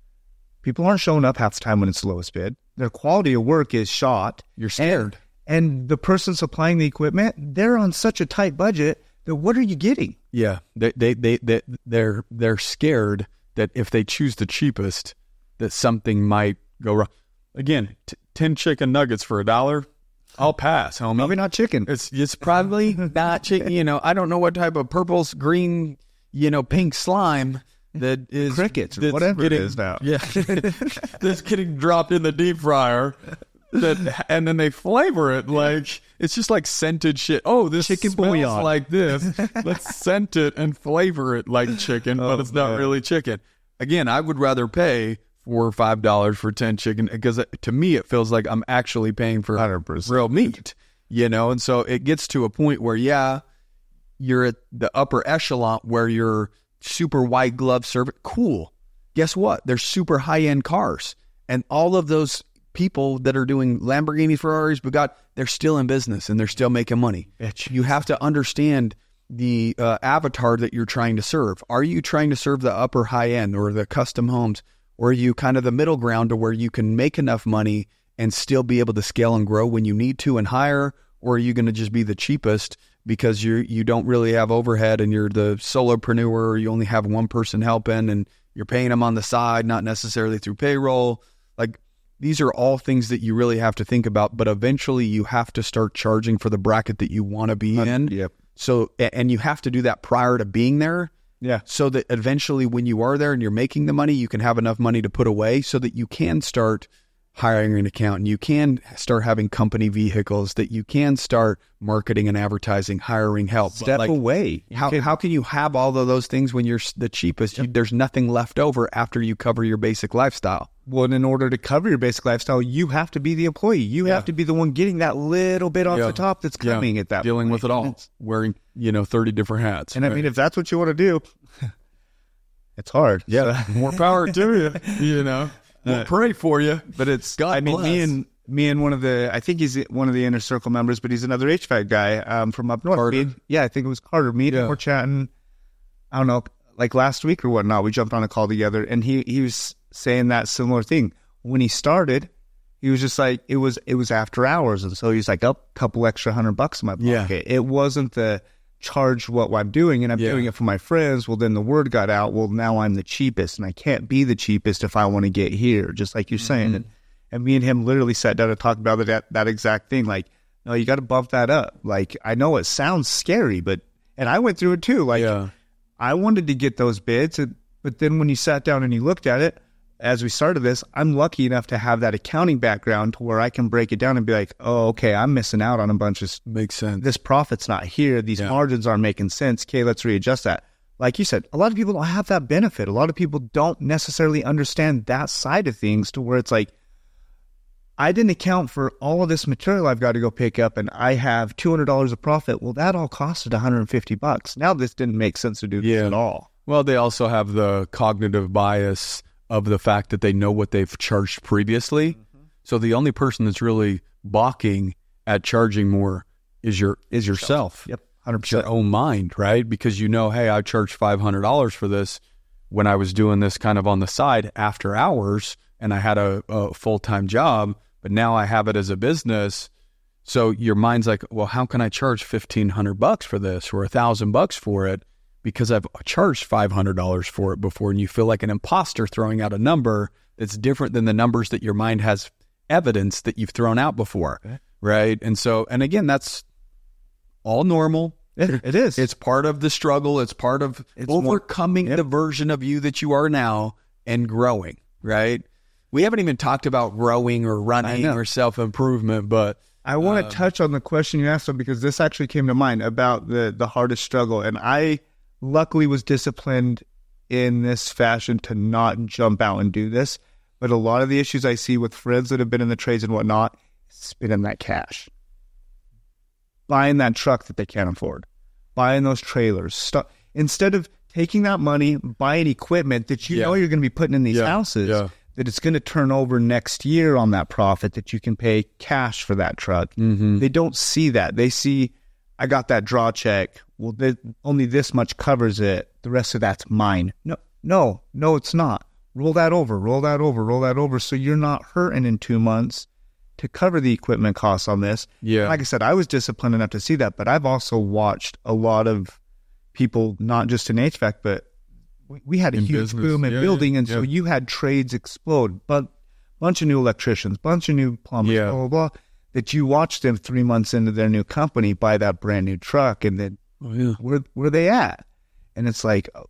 Speaker 2: People aren't showing up half the time when it's the lowest bid. Their quality of work is shot.
Speaker 1: You're scared.
Speaker 2: And, and the person supplying the equipment, they're on such a tight budget that what are you getting?
Speaker 1: Yeah. They, they, they, they, they're, they're scared that if they choose the cheapest, that something might go wrong. Again, t- ten chicken nuggets for a dollar, I'll pass, homie.
Speaker 2: Probably not chicken.
Speaker 1: It's it's probably not chicken. You know, I don't know what type of purple, green, you know, pink slime that is
Speaker 2: crickets or whatever
Speaker 1: getting,
Speaker 2: it is now.
Speaker 1: Yeah, that's getting dropped in the deep fryer. That and then they flavor it like it's just like scented shit. Oh, this
Speaker 2: chicken
Speaker 1: smells
Speaker 2: bouillon
Speaker 1: like this. Let's scent it and flavor it like chicken, oh, but it's not man. really chicken. Again, I would rather pay four or five dollars for ten chicken, because to me it feels like I'm actually paying for one hundred percent real meat, you know. And so it gets to a point where yeah, you're at the upper echelon where you're super white glove service. Cool. Guess what? There's super high end cars, and all of those people that are doing Lamborghini, Ferraris, Bugatti, they're still in business and they're still making money. Bitch. You have to understand the uh, avatar that you're trying to serve. Are you trying to serve the upper high end or the custom homes? Or are you kind of the middle ground to where you can make enough money and still be able to scale and grow when you need to and hire? Or are you going to just be the cheapest because you you don't really have overhead and you're the solopreneur, or you only have one person helping and you're paying them on the side, not necessarily through payroll? Like, these are all things that you really have to think about, but eventually you have to start charging for the bracket that you want to be in.
Speaker 2: Yep.
Speaker 1: So, and you have to do that prior to being there.
Speaker 2: Yeah.
Speaker 1: So that eventually when you are there and you're making the money, you can have enough money to put away so that you can start hiring an accountant. You can start having company vehicles, that you can start marketing and advertising, hiring help.
Speaker 2: Step
Speaker 1: like,
Speaker 2: away.
Speaker 1: How can, how can you have all of those things when you're the cheapest? Yep. You, there's nothing left over after you cover your basic lifestyle.
Speaker 2: Well, and in order to cover your basic lifestyle, you have to be the employee. You yeah. have to be the one getting that little bit off
Speaker 1: yeah.
Speaker 2: the top that's coming
Speaker 1: yeah.
Speaker 2: at that
Speaker 1: Dealing
Speaker 2: point.
Speaker 1: with it all. Wearing, you know, thirty different hats.
Speaker 2: And
Speaker 1: right?
Speaker 2: I mean, if that's what you want to do, it's hard.
Speaker 1: Yeah.
Speaker 2: So.
Speaker 1: More power to you, you know. We'll uh, pray for you.
Speaker 2: But it's,
Speaker 1: God
Speaker 2: I mean,
Speaker 1: bless.
Speaker 2: me and me and one of the, I think he's one of the Inner Circle members, but he's another H V A C guy um, from up north.
Speaker 1: Carter.
Speaker 2: Me, yeah, I think it was Carter. Me and
Speaker 1: yeah.
Speaker 2: him were chatting, I don't know, like last week or whatnot. We jumped on a call together, and he, he was saying that similar thing. When he started, He was just like, it was it was after hours. And so he's like, up a couple extra hundred bucks in my pocket. Yeah. It wasn't the charge what I'm doing, and I'm yeah. doing it for my friends. Well, then the word got out. Well, now I'm the cheapest, and I can't be the cheapest if I want to get here, just like you're mm-hmm. saying. And, and me and him literally sat down and talked about that, that exact thing. Like, no, you got to bump that up. Like, I know it sounds scary, but, and I went through it too. Like, yeah. I wanted to get those bids, and, but then when you sat down and you looked at it, as we started this, I'm lucky enough to have that accounting background to where I can break it down and be like, oh, okay, I'm missing out on a bunch of...
Speaker 1: Makes sense.
Speaker 2: This profit's not here. These yeah. margins aren't making sense. Okay, let's readjust that. Like you said, a lot of people don't have that benefit. A lot of people don't necessarily understand that side of things to where it's like, I didn't account for all of this material I've got to go pick up, and I have two hundred dollars of profit. Well, that all costed one hundred fifty bucks. Now this didn't make sense to do this yeah. at all.
Speaker 1: Well, they also have the cognitive bias of the fact that they know what they've charged previously. Mm-hmm. So the only person that's really balking at charging more is your is yourself.
Speaker 2: Yep, one hundred percent.
Speaker 1: Your own mind, right? Because you know, hey, I charged five hundred dollars for this when I was doing this kind of on the side after hours, and I had a, a full-time job, but now I have it as a business. So your mind's like, well, how can I charge fifteen hundred bucks for this or a thousand bucks for it? Because I've charged five hundred dollars for it before, and you feel like an imposter throwing out a number that's different than the numbers that your mind has evidence that you've thrown out before, okay. right? And so, and again, that's all normal.
Speaker 2: It, it is.
Speaker 1: It's part of the struggle. It's part of it's overcoming more, yep. the version of you that you are now and growing, right? We haven't even talked about growing or running or self-improvement, but...
Speaker 2: I want to uh, touch on the question you asked, because this actually came to mind about the, the hardest struggle, and I... luckily was disciplined in this fashion to not jump out and do this. But a lot of the issues I see with friends that have been in the trades and whatnot, spending that cash. Buying that truck that they can't afford. Buying those trailers. St- Instead of taking that money, buying equipment that you yeah. know you're going to be putting in these yeah. houses, yeah. that it's going to turn over next year on that profit, that you can pay cash for that truck.
Speaker 1: Mm-hmm.
Speaker 2: They don't see that. They see, I got that draw check. Well, th- only this much covers it. The rest of that's mine. No, no, no, it's not. Roll that over, roll that over, roll that over. So you're not hurting in two months to cover the equipment costs on this.
Speaker 1: Yeah.
Speaker 2: Like I said, I was disciplined enough to see that, but I've also watched a lot of people, not just in H V A C, but we, we had a in huge business. boom in yeah, building. Yeah, and yeah. so you had trades explode, but bunch of new electricians, bunch of new plumbers, yeah. blah, blah, blah, that you watched them three months into their new company buy that brand new truck. And then
Speaker 1: oh, yeah.
Speaker 2: where, where are they at? And it's like, oh.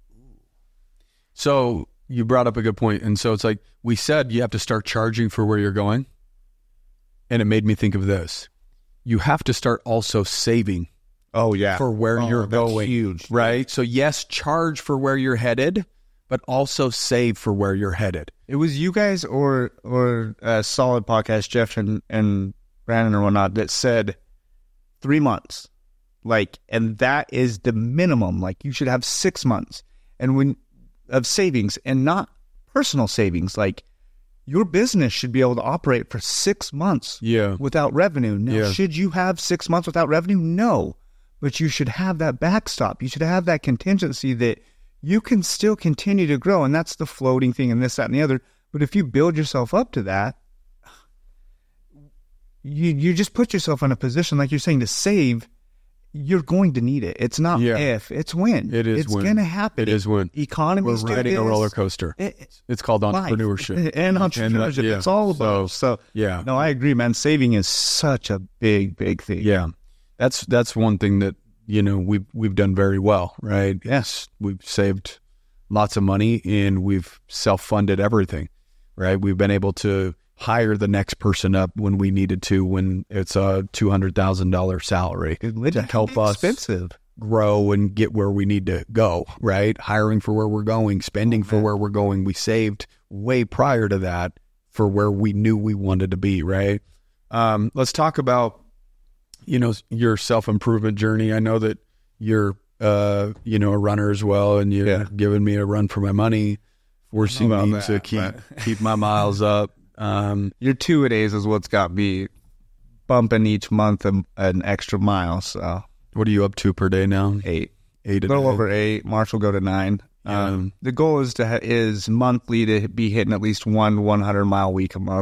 Speaker 1: So you brought up a good point. And so it's like, we said you have to start charging for where you're going. And it made me think of this. You have to start also saving.
Speaker 2: Oh, yeah.
Speaker 1: For where
Speaker 2: oh,
Speaker 1: you're going.
Speaker 2: Huge.
Speaker 1: Right? So yes, charge for where you're headed, but also save for where you're headed.
Speaker 2: It was you guys or or a Solid Podcast, Jeff and, and Brandon or whatnot, that said three months. Like, and that is the minimum. Like, you should have six months and when of savings, and not personal savings. Like, your business should be able to operate for six months
Speaker 1: yeah.
Speaker 2: without revenue. Now,
Speaker 1: yeah.
Speaker 2: should you have six months without revenue? No. But you should have that backstop. You should have that contingency that you can still continue to grow. And that's the floating thing and this, that, and the other. But if you build yourself up to that, you you just put yourself in a position, like you're saying, to save. You're going to need it. It's not
Speaker 1: yeah.
Speaker 2: if, it's when.
Speaker 1: It is
Speaker 2: it's
Speaker 1: when.
Speaker 2: going to happen.
Speaker 1: It is when.
Speaker 2: Economies
Speaker 1: We're riding
Speaker 2: do
Speaker 1: a roller coaster. It, it's called entrepreneurship.
Speaker 2: Life. And entrepreneurship. And, uh, yeah. It's all about. So, so,
Speaker 1: yeah.
Speaker 2: No, I agree, man. Saving is such a big, big thing.
Speaker 1: Yeah. That's that's one thing that, you know, we've, we've done very well, right? Yes. We've saved lots of money and we've self-funded everything, right? We've been able to hire the next person up when we needed to, when it's a two hundred thousand dollars salary to help us
Speaker 2: expensive.
Speaker 1: grow and get where we need to go, right? Hiring for where we're going, spending oh, for where we're going. We saved way prior to that for where we knew we wanted to be, right? Um, let's talk about, you know, your self-improvement journey. I know that you're, uh, you know, a runner as well, and you've yeah. given me a run for my money, forcing me that, to keep, keep my miles up. Um,
Speaker 2: your two a days is what's got me bumping each month an, an extra mile. So,
Speaker 1: what are you up to per day now?
Speaker 2: Eight,
Speaker 1: eight,
Speaker 2: a little over eight. March will go to nine.
Speaker 1: Yeah.
Speaker 2: Um, the goal is to ha- is monthly to be hitting at least one one hundred mile week a month.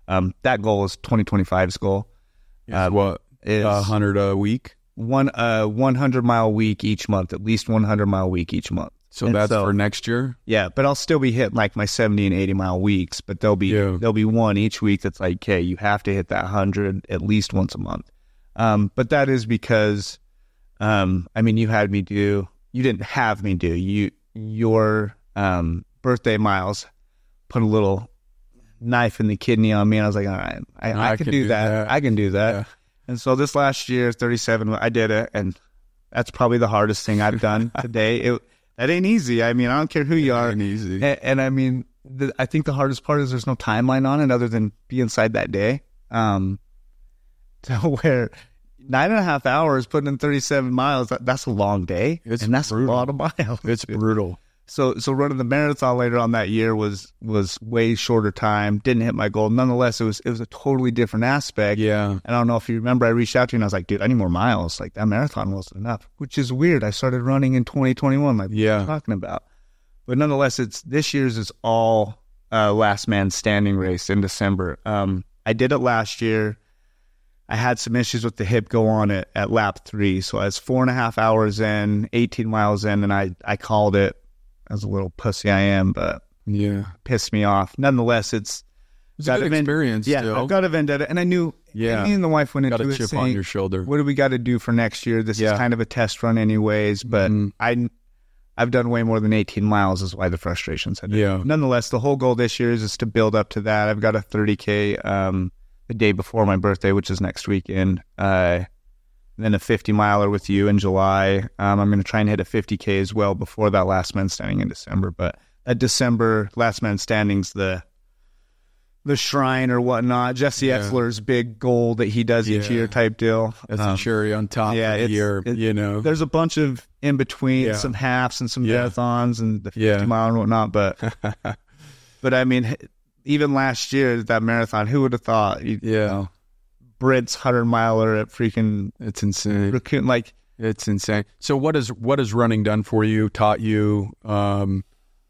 Speaker 2: Um, that goal is twenty twenty-five's goal.
Speaker 1: Uh, what
Speaker 2: is
Speaker 1: a hundred a week?
Speaker 2: One uh one hundred mile week each month, at least one hundred mile week each month.
Speaker 1: So
Speaker 2: And
Speaker 1: that's
Speaker 2: so-
Speaker 1: for next year.
Speaker 2: Yeah, but I'll still be hitting like my seventy and eighty mile weeks, but there'll be
Speaker 1: Yeah.
Speaker 2: there'll be one each week that's like, okay, you have to hit that hundred at least once a month. Um, but that is because, um, I mean, you had me do, you didn't have me do you your um birthday miles, put a little knife in the kidney on me, and I was like, all right, I, I,
Speaker 1: I
Speaker 2: can
Speaker 1: can
Speaker 2: do
Speaker 1: do
Speaker 2: that.
Speaker 1: that.
Speaker 2: I can do that.
Speaker 1: Yeah.
Speaker 2: And so this last year, thirty-seven, I did it, and that's probably the hardest thing I've done today. It that ain't easy. I mean, I don't care who you are.
Speaker 1: Ain't easy.
Speaker 2: And, and I mean, the, I think the hardest part is there's no timeline on it other than be inside that day. Um, to where nine and a half hours putting in thirty-seven miles, that, that's a long day.
Speaker 1: It's
Speaker 2: and that's
Speaker 1: brutal.
Speaker 2: a lot of miles.
Speaker 1: It's brutal.
Speaker 2: So, so running the marathon later on that year was, was way shorter time. Didn't hit my goal. Nonetheless, it was, it was a totally different aspect.
Speaker 1: Yeah.
Speaker 2: And I don't know if you remember, I reached out to you and I was like, dude, I need more miles. Like that marathon wasn't enough, which is weird. I started running in twenty twenty-one. Like,
Speaker 1: Yeah.
Speaker 2: what are you talking about? But nonetheless, it's this year's is all uh, last man standing race in December. Um, I did it last year. I had some issues with the hip go on it at lap three. So I was four and a half hours in, eighteen miles in, and I, I called it. As a little pussy I am, but
Speaker 1: Yeah.
Speaker 2: pissed me off. Nonetheless, it's
Speaker 1: It's a good
Speaker 2: ven-
Speaker 1: experience.
Speaker 2: Yeah,
Speaker 1: still.
Speaker 2: I've got a vendetta, and I knew.
Speaker 1: Yeah.
Speaker 2: Me and the wife went
Speaker 1: got
Speaker 2: into
Speaker 1: a
Speaker 2: it
Speaker 1: chip
Speaker 2: saying,
Speaker 1: on your shoulder.
Speaker 2: "What do we got to do for next year? This
Speaker 1: Yeah.
Speaker 2: is kind of a test run, anyways." But
Speaker 1: Mhm.
Speaker 2: I, I've done way more than eighteen miles. Is why the frustrations. Had
Speaker 1: Yeah.
Speaker 2: Nonetheless, the whole goal this year is, is to build up to that. I've got a thirty K um, the day before my birthday, which is next weekend. Uh, then a fifty miler with you in July. Um, I'm going to try and hit a fifty K as well before that last man standing in December. But that December last man standing's the the shrine or whatnot. Jesse
Speaker 1: Yeah.
Speaker 2: Etzler's big goal that he does each
Speaker 1: Yeah.
Speaker 2: year type deal.
Speaker 1: That's
Speaker 2: Um,
Speaker 1: a cherry on top
Speaker 2: yeah,
Speaker 1: of the
Speaker 2: it's-
Speaker 1: year,
Speaker 2: it-
Speaker 1: you know.
Speaker 2: There's a bunch of in between,
Speaker 1: Yeah.
Speaker 2: some halves and some
Speaker 1: Yeah.
Speaker 2: marathons and the fifty
Speaker 1: Yeah.
Speaker 2: mile and whatnot. But but I mean, even last year that marathon, who would have thought? You,
Speaker 1: Yeah.
Speaker 2: you know, Brent's hundred miler at freaking
Speaker 1: It's insane.
Speaker 2: Raccoon, like.
Speaker 1: It's insane. So what is what has running done for you, taught you? Um,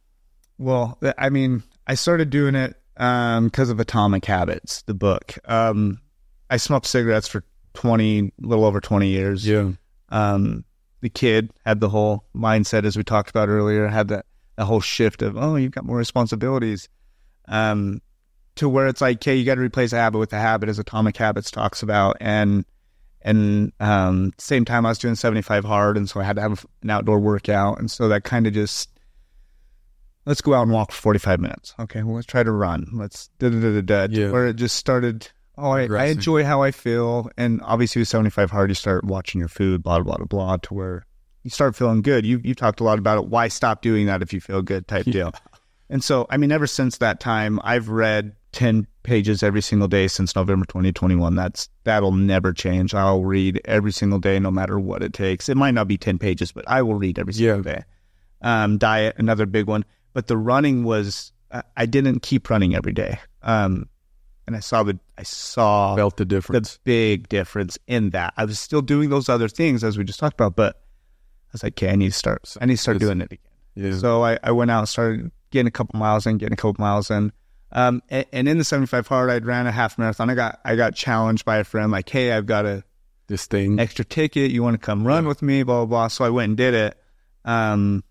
Speaker 2: Well, I mean, I started doing it um, because of Atomic Habits, the book. Um, I smoked cigarettes for twenty, a little over twenty years.
Speaker 1: yeah.
Speaker 2: Um, the kid had the whole mindset, as we talked about earlier, had that, that whole shift of, oh, you've got more responsibilities. Um, to where it's like, okay, you got to replace a habit with a habit, as Atomic Habits talks about. And and um, same time, I was doing seventy-five hard, and so I had to have an outdoor workout. And so that kind of just, let's go out and walk for forty-five minutes. Okay, well, let's try to run. Let's da da da da da.
Speaker 1: Yeah.
Speaker 2: Where it just started, oh, I, I
Speaker 1: Progressing.
Speaker 2: enjoy how I feel. And obviously with seventy-five hard, you start watching your food, blah, blah, blah, blah, to where you start feeling good. You, you talked a lot about it. Why stop doing that if you feel good type deal. And so, I mean, ever since that time, I've read ten pages every single day since November twenty twenty-one. That's, that'll never change. I'll read every single day, no matter what it takes. It might not be ten pages, but I will read every single
Speaker 1: Yeah.
Speaker 2: day. Um, diet, another big one. But the running was, I, I didn't keep running every day. Um, and I saw the, I saw
Speaker 1: Felt the
Speaker 2: the
Speaker 1: difference.
Speaker 2: big difference in that. I was still doing those other things as we just talked about, but I was like, okay, I need to start, I need to start
Speaker 1: It's-
Speaker 2: doing it again.
Speaker 1: Yeah.
Speaker 2: So I, I went out and started getting a couple miles in, getting a couple miles in. Um, and, and in the seventy-five hard, I'd ran a half marathon. I got, I got challenged by a friend, like, hey, I've got a
Speaker 1: This thing.
Speaker 2: extra ticket. You want to come run with me? Blah, blah, blah. So I went and did it. Um,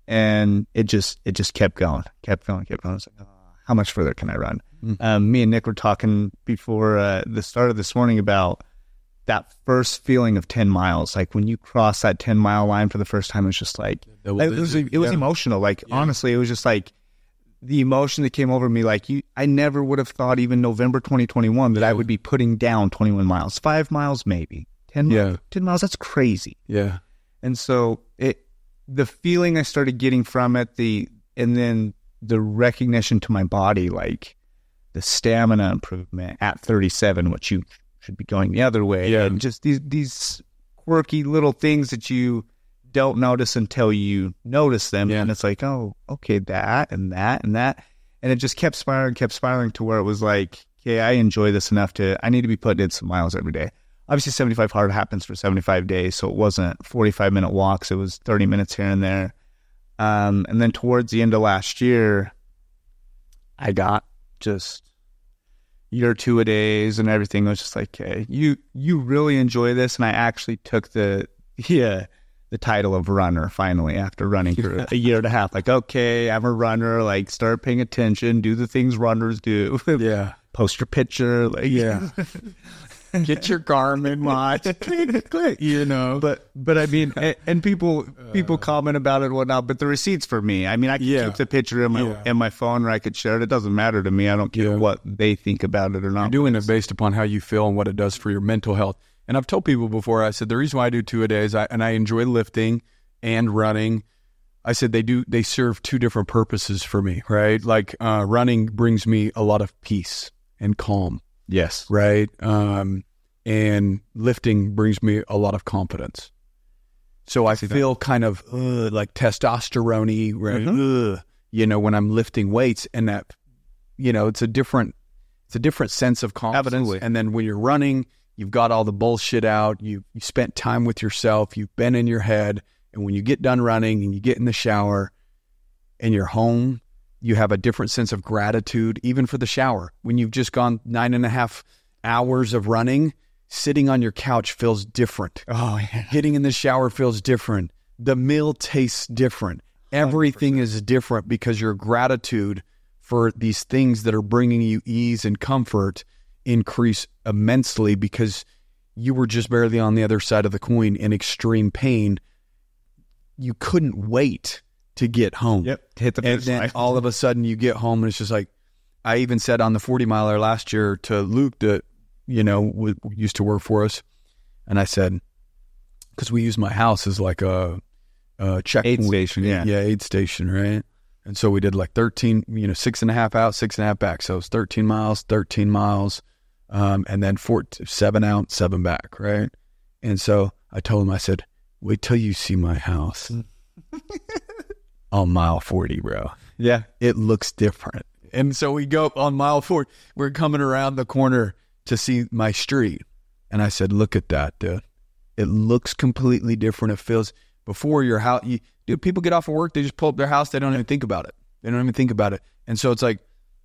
Speaker 2: and it just, it just kept going, kept going, kept going. I was like, oh, how much further can I run?
Speaker 1: Mm.
Speaker 2: Um, me and Nick were talking before uh, the start of this morning about that first feeling of ten miles. Like when you cross that ten mile line for the first time, it's just like,
Speaker 1: Double
Speaker 2: it was,
Speaker 1: digit,
Speaker 2: it was
Speaker 1: yeah.
Speaker 2: emotional. Like,
Speaker 1: Yeah.
Speaker 2: honestly, it was just like the emotion that came over me. Like you, I never would have thought even November twenty twenty-one that I would be putting down twenty-one miles, five miles, maybe ten,
Speaker 1: Yeah.
Speaker 2: miles, ten miles. That's crazy.
Speaker 1: Yeah.
Speaker 2: And so it, the feeling I started getting from it, the, and then the recognition to my body, like the stamina improvement at thirty-seven, which you should be going the other way.
Speaker 1: Yeah.
Speaker 2: And just these, these quirky little things that you don't notice until you notice them.
Speaker 1: Yeah.
Speaker 2: And it's like, oh, okay, that and that and that. And it just kept spiraling, kept spiraling to where it was like, okay, I enjoy this enough to, I need to be putting in some miles every day. Obviously, seventy-five hard happens for seventy-five days, so it wasn't forty-five minute walks. It was thirty minutes here and there. Um, and then towards the end of last year, I got just your two-a-days and everything. I was just like, hey, you you really enjoy this? And I actually took the yeah the title of runner finally after running for a year and a half. Like, okay, I'm a runner. Like, start paying attention. Do the things runners do.
Speaker 1: Yeah.
Speaker 2: Post your picture. Like,
Speaker 1: yeah. Get your Garmin watch. click, click, you know.
Speaker 2: But but I mean, and, and people people comment about it and whatnot. But the receipts for me. I mean, I can
Speaker 1: yeah.
Speaker 2: keep the picture in my
Speaker 1: yeah.
Speaker 2: in my phone, or I could share it. It doesn't matter to me. I don't care
Speaker 1: yeah.
Speaker 2: what they think about it or not.
Speaker 1: You're doing it based upon how you feel and what it does for your mental health. And I've told people before, I said the reason why I do two-a-days, I, and I enjoy lifting and running. I said they do they serve two different purposes for me, right? Like uh, running brings me a lot of peace and calm.
Speaker 2: Yes.
Speaker 1: Right. Um, and lifting brings me a lot of confidence. So I feel that. kind of uh, like testosterone-y, right? Mm-hmm. uh, you know, when I'm lifting weights, and that, you know, it's a different, it's a different sense of confidence.
Speaker 2: Absolutely.
Speaker 1: And then when you're running, you've got all the bullshit out. You you spent time with yourself. You've been in your head. And when you get done running and you get in the shower and you're home, you have a different sense of gratitude, even for the shower. When you've just gone nine and a half hours of running, sitting on your couch feels different.
Speaker 2: Oh, yeah.
Speaker 1: Getting in the shower feels different. The meal tastes different. Everything one hundred percent is different because your gratitude for these things that are bringing you ease and comfort increase immensely because you were just barely on the other side of the coin in extreme pain. You couldn't wait to get home.
Speaker 2: Yep. Hit the
Speaker 1: and then line. All of a sudden you get home and it's just like, I even said on the forty miler last year to Luke that, you know, w- used to work for us. And I said, because we use my house as like a, a check
Speaker 2: aid station. Yeah.
Speaker 1: Yeah. Aid station. Right. And so we did like thirteen, you know, six and a half out, six and a half back. So it's thirteen miles, thirteen miles, um, and then four, seven out, seven back. Right. And so I told him, I said, wait till you see my house on mile forty, bro.
Speaker 2: Yeah.
Speaker 1: It looks different. And so we go up on mile forty. We're coming around the corner to see my street. And I said, look at that, dude. It looks completely different. It feels, before your house, you, dude, people get off of work, they just pull up their house. They don't even think about it. They don't even think about it. And so it's like,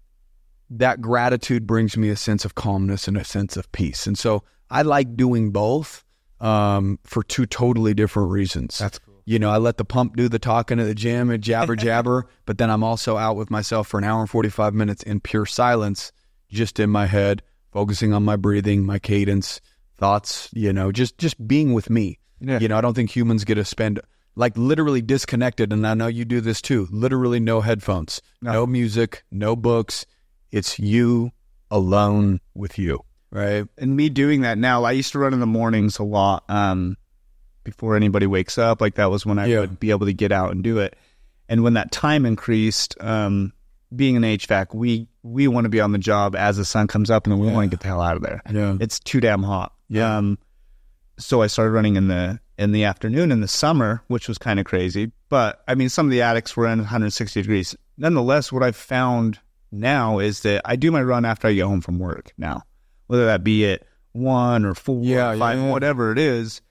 Speaker 1: that gratitude brings me a sense of calmness and a sense of peace. And so I like doing both um, for two totally different reasons.
Speaker 2: That's cool.
Speaker 1: You know, I let the pump do the talking at the gym and jabber jabber, but then I'm also out with myself for an hour and forty-five minutes in pure silence, just in my head, focusing on my breathing, my cadence, thoughts, you know, just, just being with me.
Speaker 2: Yeah.
Speaker 1: You know, I don't think humans get to spend, like, literally disconnected, and I know you do this too, literally no headphones, no, no music, no books. It's you alone with you, right?
Speaker 2: And me doing that now, I used to run in the mornings a lot um, before anybody wakes up. Like, that was when I yeah. would be able to get out and do it. And when that time increased, um, being an H V A C, we, we want to be on the job as the sun comes up, and then we yeah. want to get the hell out of there.
Speaker 1: Yeah.
Speaker 2: It's too damn hot.
Speaker 1: Yeah.
Speaker 2: Um, so I started running in the in the afternoon in the summer, which was kind of crazy. But, I mean, some of the attics were in one hundred sixty degrees. Nonetheless, what I've found now is that I do my run after I get home from work now, whether that be at one or four
Speaker 1: yeah,
Speaker 2: or five,
Speaker 1: yeah.
Speaker 2: whatever it is.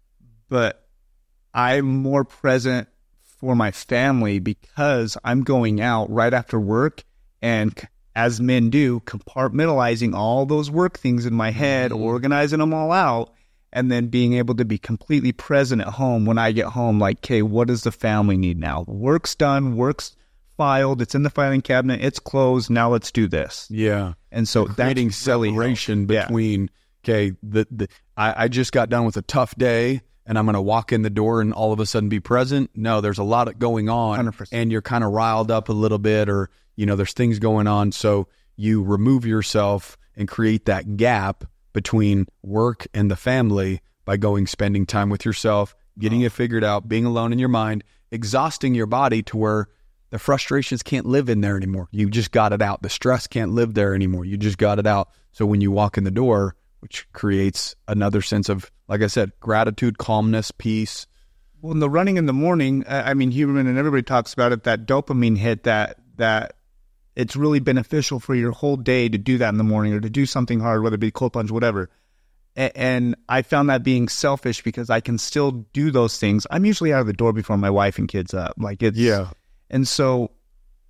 Speaker 2: But I'm more present for my family because I'm going out right after work, and as men do, compartmentalizing all those work things in my head, mm-hmm. organizing them all out, and then being able to be completely present at home when I get home. Like, okay, what does the family need now? Work's done, work's filed, it's in the filing cabinet, it's closed, now let's do this.
Speaker 1: Yeah.
Speaker 2: And so
Speaker 1: creating
Speaker 2: that's
Speaker 1: separation
Speaker 2: really
Speaker 1: between, yeah. okay, the, the I, I just got done with a tough day, and I'm going to walk in the door and all of a sudden be present. No, there's a lot going on,
Speaker 2: one hundred percent.
Speaker 1: And you're kind of riled up a little bit, or, you know, there's things going on. So you remove yourself and create that gap between work and the family by going, spending time with yourself, getting oh. it figured out, being alone in your mind, exhausting your body to where the frustrations can't live in there anymore. You just got it out. The stress can't live there anymore. You just got it out. So when you walk in the door, which creates another sense of, like I said, gratitude, calmness, peace.
Speaker 2: Well, in the running in the morning, I mean, Huberman and everybody talks about it, that dopamine hit, that that it's really beneficial for your whole day to do that in the morning, or to do something hard, whether it be cold plunge, whatever. A- and I found that being selfish because I can still do those things. I'm usually out of the door before my wife and kids up. Like, it's,
Speaker 1: yeah.
Speaker 2: And so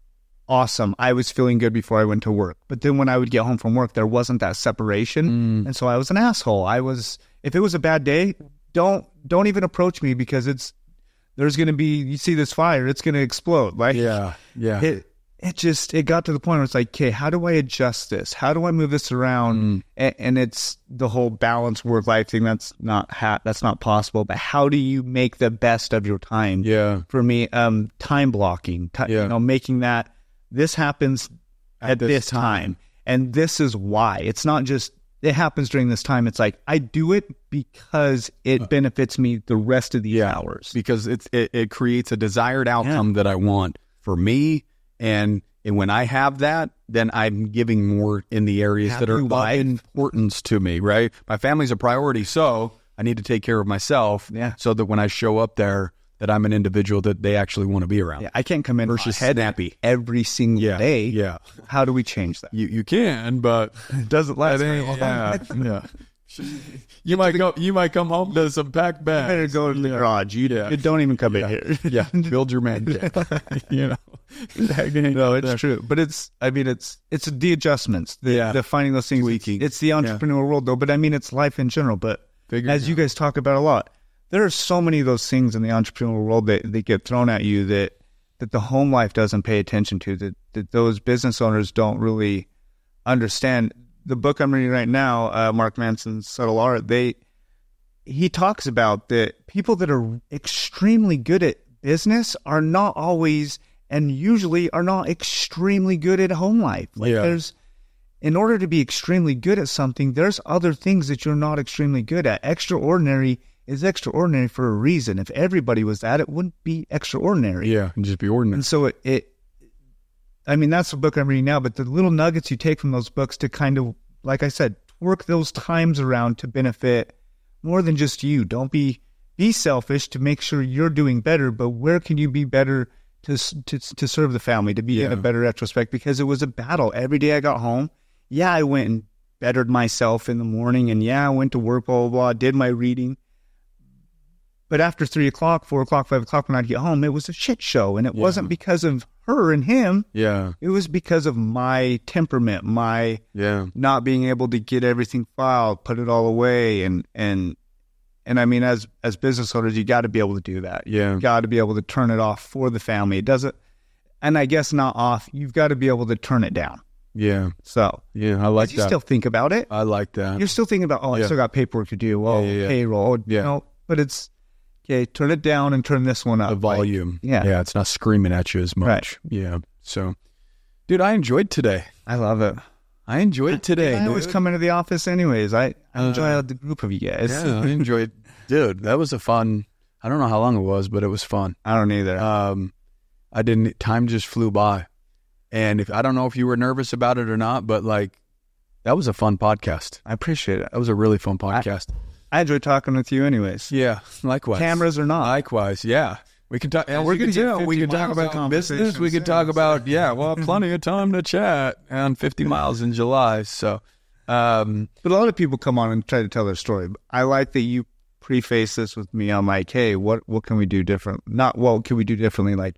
Speaker 2: awesome. I was feeling good before I went to work. But then when I would get home from work, there wasn't that separation. Mm. And so I was an asshole. I was, if it was a bad day, don't, don't even approach me because it's, there's going to be, you see this fire, it's going to explode. Like,
Speaker 1: yeah, yeah.
Speaker 2: It, it just, it got to the point where it's like, okay, how do I adjust this? How do I move this around? Mm. And, and it's the whole balance work life thing. That's not, ha- that's not possible. But how do you make the best of your time?
Speaker 1: Yeah.
Speaker 2: For me, um, time blocking, t- yeah. you know, making that this happens at, at this, this time. time. And this is why. It's not just, it happens during this time. It's like, I do it because it benefits me the rest of the yeah, hours.
Speaker 1: Because it's, it, it creates a desired outcome yeah. that I want for me. And, and when I have that, then I'm giving more in the areas Happy that are of importance to me, right? My family's a priority, so I need to take care of myself
Speaker 2: yeah.
Speaker 1: so that when I show up there, that I'm an individual that they actually want to be around.
Speaker 2: Yeah, I can't come in
Speaker 1: versus
Speaker 2: head
Speaker 1: snappy
Speaker 2: every single
Speaker 1: yeah,
Speaker 2: day.
Speaker 1: Yeah.
Speaker 2: How do we change that?
Speaker 1: You you can, but
Speaker 2: it doesn't last very long.
Speaker 1: Yeah, yeah. You might go. You might come home to some packed bags.
Speaker 2: You better go to the garage. You,
Speaker 1: yeah.
Speaker 2: you don't even come
Speaker 1: yeah.
Speaker 2: in here.
Speaker 1: Yeah, build your man cave. You know,
Speaker 2: no, it's true. But it's. I mean, it's it's the adjustments. The,
Speaker 1: yeah,
Speaker 2: the finding those things.
Speaker 1: Tweaking.
Speaker 2: It's the entrepreneurial yeah. world, though. But I mean, it's life in general. But
Speaker 1: Figure
Speaker 2: as you guys talk about a lot, there are so many of those things in the entrepreneurial world that, that get thrown at you that that the home life doesn't pay attention to. That that those business owners don't really understand. The book I'm reading right now, uh, Mark Manson's Subtle Art, they he talks about that people that are extremely good at business are not always and usually are not extremely good at home life. Like
Speaker 1: yeah.
Speaker 2: there's, in order to be extremely good at something, there's other things that you're not extremely good at. Extraordinary is extraordinary for a reason. If everybody was at it, it wouldn't be extraordinary.
Speaker 1: Yeah, it'd just be ordinary.
Speaker 2: And so it, it I mean, that's the book I'm reading now, but the little nuggets you take from those books to kind of, like I said, work those times around to benefit more than just you. Don't be be selfish to make sure you're doing better, but where can you be better to to, to serve the family, to be yeah. in a better retrospect? Because it was a battle. Every day I got home, yeah, I went and bettered myself in the morning, and yeah, I went to work, blah, blah, blah, did my reading. But after three o'clock, four o'clock, five o'clock, when I'd get home, it was a shit show. And it yeah. wasn't because of her and him.
Speaker 1: Yeah.
Speaker 2: It was because of my temperament, my
Speaker 1: yeah.
Speaker 2: not being able to get everything filed, put it all away. And, and, and I mean, as, as business owners, you got to be able to do that.
Speaker 1: Yeah.
Speaker 2: You got to be able to turn it off for the family. It doesn't, and I guess not off, you've got to be able to turn it down.
Speaker 1: Yeah.
Speaker 2: So,
Speaker 1: yeah, I like
Speaker 2: that.
Speaker 1: You
Speaker 2: still think about it.
Speaker 1: I like that.
Speaker 2: You're still thinking about, oh,
Speaker 1: yeah.
Speaker 2: I still got paperwork to do. Oh,
Speaker 1: yeah, yeah, yeah.
Speaker 2: payroll.
Speaker 1: Yeah.
Speaker 2: You know, but it's, okay, turn it down and turn this one up.
Speaker 1: The volume.
Speaker 2: Like, yeah.
Speaker 1: Yeah, it's not screaming at you as much.
Speaker 2: Right.
Speaker 1: Yeah. So, dude, I enjoyed today.
Speaker 2: I love it.
Speaker 1: I enjoyed it today.
Speaker 2: I always come into the office anyways. I, I enjoy uh, the group of you guys.
Speaker 1: Yeah, I enjoyed. Dude, that was a fun, I don't know how long it was, but it was fun.
Speaker 2: I don't either.
Speaker 1: Um, I didn't, time just flew by. And if I don't know if you were nervous about it or not, but like, that was a fun podcast.
Speaker 2: I appreciate it.
Speaker 1: That was a really fun podcast.
Speaker 2: I, I enjoy talking with you anyways.
Speaker 1: Yeah, likewise.
Speaker 2: Cameras or not.
Speaker 1: Likewise, yeah. We can talk.
Speaker 2: We're going to
Speaker 1: We can talk about business. We can talk about yeah. Well, plenty of time to chat on fifty miles in July. So, um,
Speaker 2: but a lot of people come on and try to tell their story. I like that you preface this with me. I'm like, hey, what what can we do different? Not what can we do differently? Like,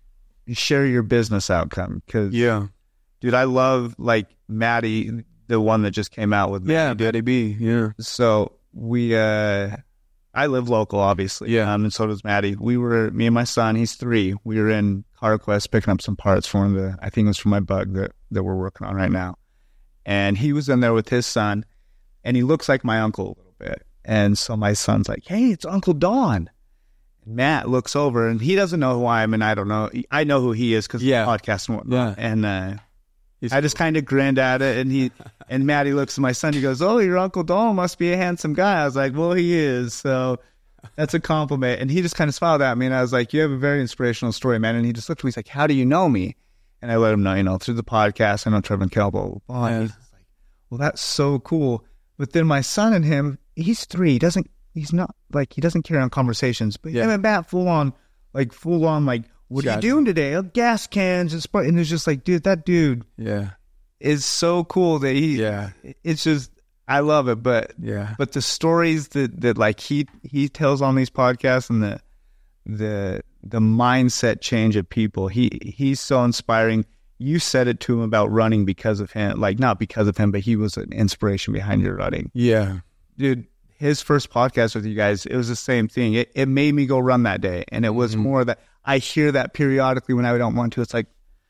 Speaker 2: share your business outcome. Because
Speaker 1: yeah,
Speaker 2: dude, I love like Maddie, the one that just came out with me.
Speaker 1: Yeah, Daddy B. Yeah.
Speaker 2: So we. uh I live local, obviously.
Speaker 1: Yeah.
Speaker 2: Um, and so does Maddie. We were, me and my son, he's three. We were in CarQuest picking up some parts for one of the, I think it was for my bug that, that we're working on right now. And he was in there with his son, and he looks like my uncle a little bit. And so my son's like, hey, it's Uncle Don. And Matt looks over, and he doesn't know who I am, and I don't know. I know who he is because
Speaker 1: yeah.
Speaker 2: of the podcast and whatnot.
Speaker 1: Yeah.
Speaker 2: And uh,
Speaker 1: He's
Speaker 2: I just kind of grinned at it, and he and Maddie looks at my son. He goes, "Oh, your Uncle Don must be a handsome guy." I was like, "Well, he is." So that's a compliment. And he just kind of smiled at me, and I was like, "You have a very inspirational story, man." And he just looked at me. He's like, "How do you know me?" And I let him know, you know, through the podcast. I know Trevor and Kel, blah, blah, blah. And he's like, "Well, that's so cool." But then my son and him, he's three. He doesn't. He's not like he doesn't carry on conversations, but
Speaker 1: yeah.
Speaker 2: him and Matt full on, like full on, like, "What are you doing today?" Oh, gas cans and sp-. And it's just like, dude, that dude.
Speaker 1: Yeah.
Speaker 2: Is so cool that he,
Speaker 1: yeah,
Speaker 2: it's just, I love it. But,
Speaker 1: yeah,
Speaker 2: but the stories that, that like he, he tells on these podcasts and the, the, the mindset change of people, he, he's so inspiring. you said it to him about running because of him, like not because of him, but he was an inspiration behind your running.
Speaker 1: Yeah.
Speaker 2: Dude, his first podcast with you guys, it was the same thing. It it made me go run that day. And it was mm-hmm. more that I hear that periodically when I don't want to. It's like,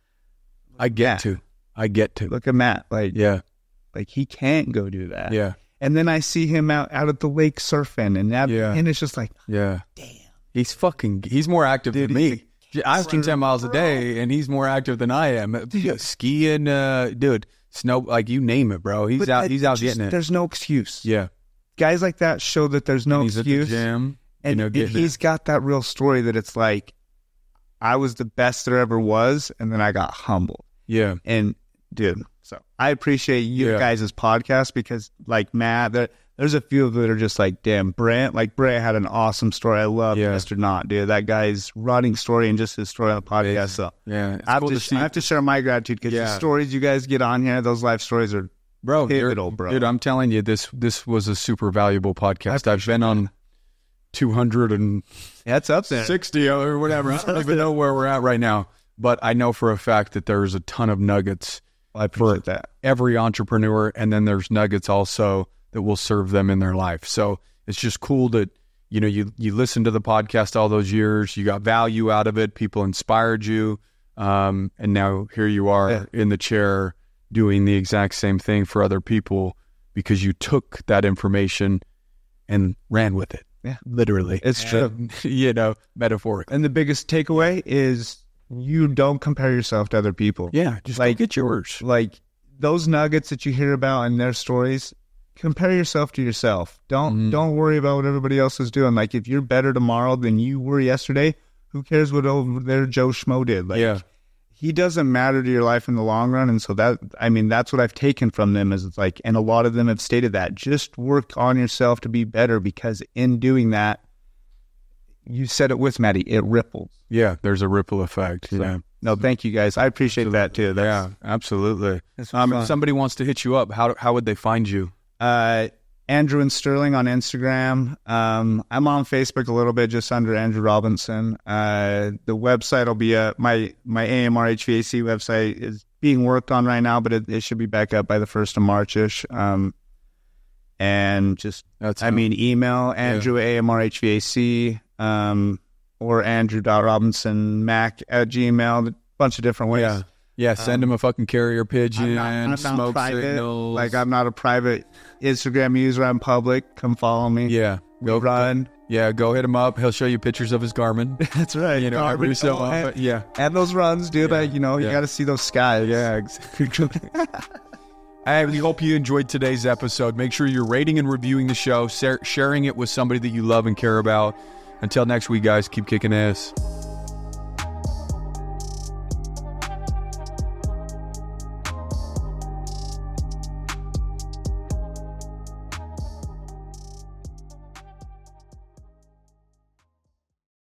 Speaker 1: I get
Speaker 2: Matt.
Speaker 1: to. I get to.
Speaker 2: Look at Matt. Like,
Speaker 1: yeah.
Speaker 2: Like he can't go do that.
Speaker 1: Yeah.
Speaker 2: And then I see him out, out at the lake surfing and that,
Speaker 1: yeah.
Speaker 2: and it's just like,
Speaker 1: yeah.
Speaker 2: Damn.
Speaker 1: He's fucking, he's more active
Speaker 2: Dude,
Speaker 1: than me. I swim ten miles a day, and he's more active than I am. Dude. Skiing, uh, dude, snow, like you name it, bro. He's
Speaker 2: but
Speaker 1: out. He's out
Speaker 2: just,
Speaker 1: getting it.
Speaker 2: There's no excuse.
Speaker 1: Yeah,
Speaker 2: guys like that show that there's no
Speaker 1: and he's
Speaker 2: excuse.
Speaker 1: At the gym,
Speaker 2: and
Speaker 1: you know,
Speaker 2: it, he's
Speaker 1: it.
Speaker 2: got that real story that it's like, I was the best there ever was, and then I got humbled.
Speaker 1: Yeah,
Speaker 2: and dude, so I appreciate you
Speaker 1: yeah.
Speaker 2: guys' podcast because, like Matt, there. There's a few that are just like, damn, Brent. Like, Brent had an awesome story. I love
Speaker 1: yeah.
Speaker 2: Mister Knott, dude. That guy's running story and just his story on the podcast. So,
Speaker 1: yeah,
Speaker 2: I have,
Speaker 1: cool
Speaker 2: to,
Speaker 1: to
Speaker 2: I have to share my gratitude because
Speaker 1: yeah.
Speaker 2: the stories you guys get on here, those life stories are
Speaker 1: bro,
Speaker 2: pivotal, bro.
Speaker 1: Dude, I'm telling you, this this was a super valuable podcast. I've been on two hundred and
Speaker 2: that's up there.
Speaker 1: sixty or whatever. I don't even know where we're at right now. But I know for a fact that there's a ton of nuggets
Speaker 2: well, I appreciate for that.
Speaker 1: Every entrepreneur. And then there's nuggets also that will serve them in their life. So it's just cool that, you know, you, you listened to the podcast all those years, you got value out of it, people inspired you. Um, and now here you are yeah. in the chair doing the exact same thing for other people because you took that information and ran with it.
Speaker 2: Yeah,
Speaker 1: literally.
Speaker 2: It's true.
Speaker 1: And, you know, metaphorically.
Speaker 2: And the biggest takeaway is you don't compare yourself to other people.
Speaker 1: Yeah. Just
Speaker 2: like,
Speaker 1: get yours.
Speaker 2: Like those nuggets that you hear about in their stories, compare yourself to yourself. Don't mm. don't worry about what everybody else is doing. Like if you're better tomorrow than you were yesterday, who cares what over there Joe Schmo did? Like
Speaker 1: yeah.
Speaker 2: he doesn't matter to your life in the long run. And so that, I mean, that's what I've taken from them is it's like, and a lot of them have stated that just work on yourself to be better because in doing that, you said it with Maddie, it ripples.
Speaker 1: Yeah. There's a ripple effect.
Speaker 2: So,
Speaker 1: yeah.
Speaker 2: No, thank you guys. I appreciate
Speaker 1: absolutely.
Speaker 2: that too. That's,
Speaker 1: yeah, absolutely. Um, if somebody wants to hit you up, how how would they find you?
Speaker 2: Uh, Andrew and Sterling on Instagram. Um, I'm on Facebook a little bit, just under Andrew Robinson. Uh, the website will be uh, my my A M R H V A C website is being worked on right now, but it, it should be back up by the first of March ish. Um, and just
Speaker 1: That's
Speaker 2: I mean, email Andrew yeah. A M R H V A C um, or Andrew dot Robinson Mac at Gmail. A bunch of different ways.
Speaker 1: Yeah. Yeah, send um, him a fucking carrier pigeon,
Speaker 2: I'm not, I'm
Speaker 1: smoke
Speaker 2: private,
Speaker 1: signals.
Speaker 2: Like, I'm not a private Instagram user. I'm public. Come follow me.
Speaker 1: Yeah.
Speaker 2: Go run.
Speaker 1: Go, yeah, go hit him up. He'll show you pictures of his Garmin.
Speaker 2: That's right.
Speaker 1: You know,
Speaker 2: Garmin,
Speaker 1: every so
Speaker 2: oh,
Speaker 1: often.
Speaker 2: and,
Speaker 1: yeah.
Speaker 2: And those runs, dude.
Speaker 1: Yeah.
Speaker 2: Like, you know, you
Speaker 1: yeah.
Speaker 2: got to see those skies.
Speaker 1: Yeah, exactly. Hey, we hope you enjoyed today's episode. Make sure you're rating and reviewing the show, sharing it with somebody that you love and care about. Until next week, guys, keep kicking ass.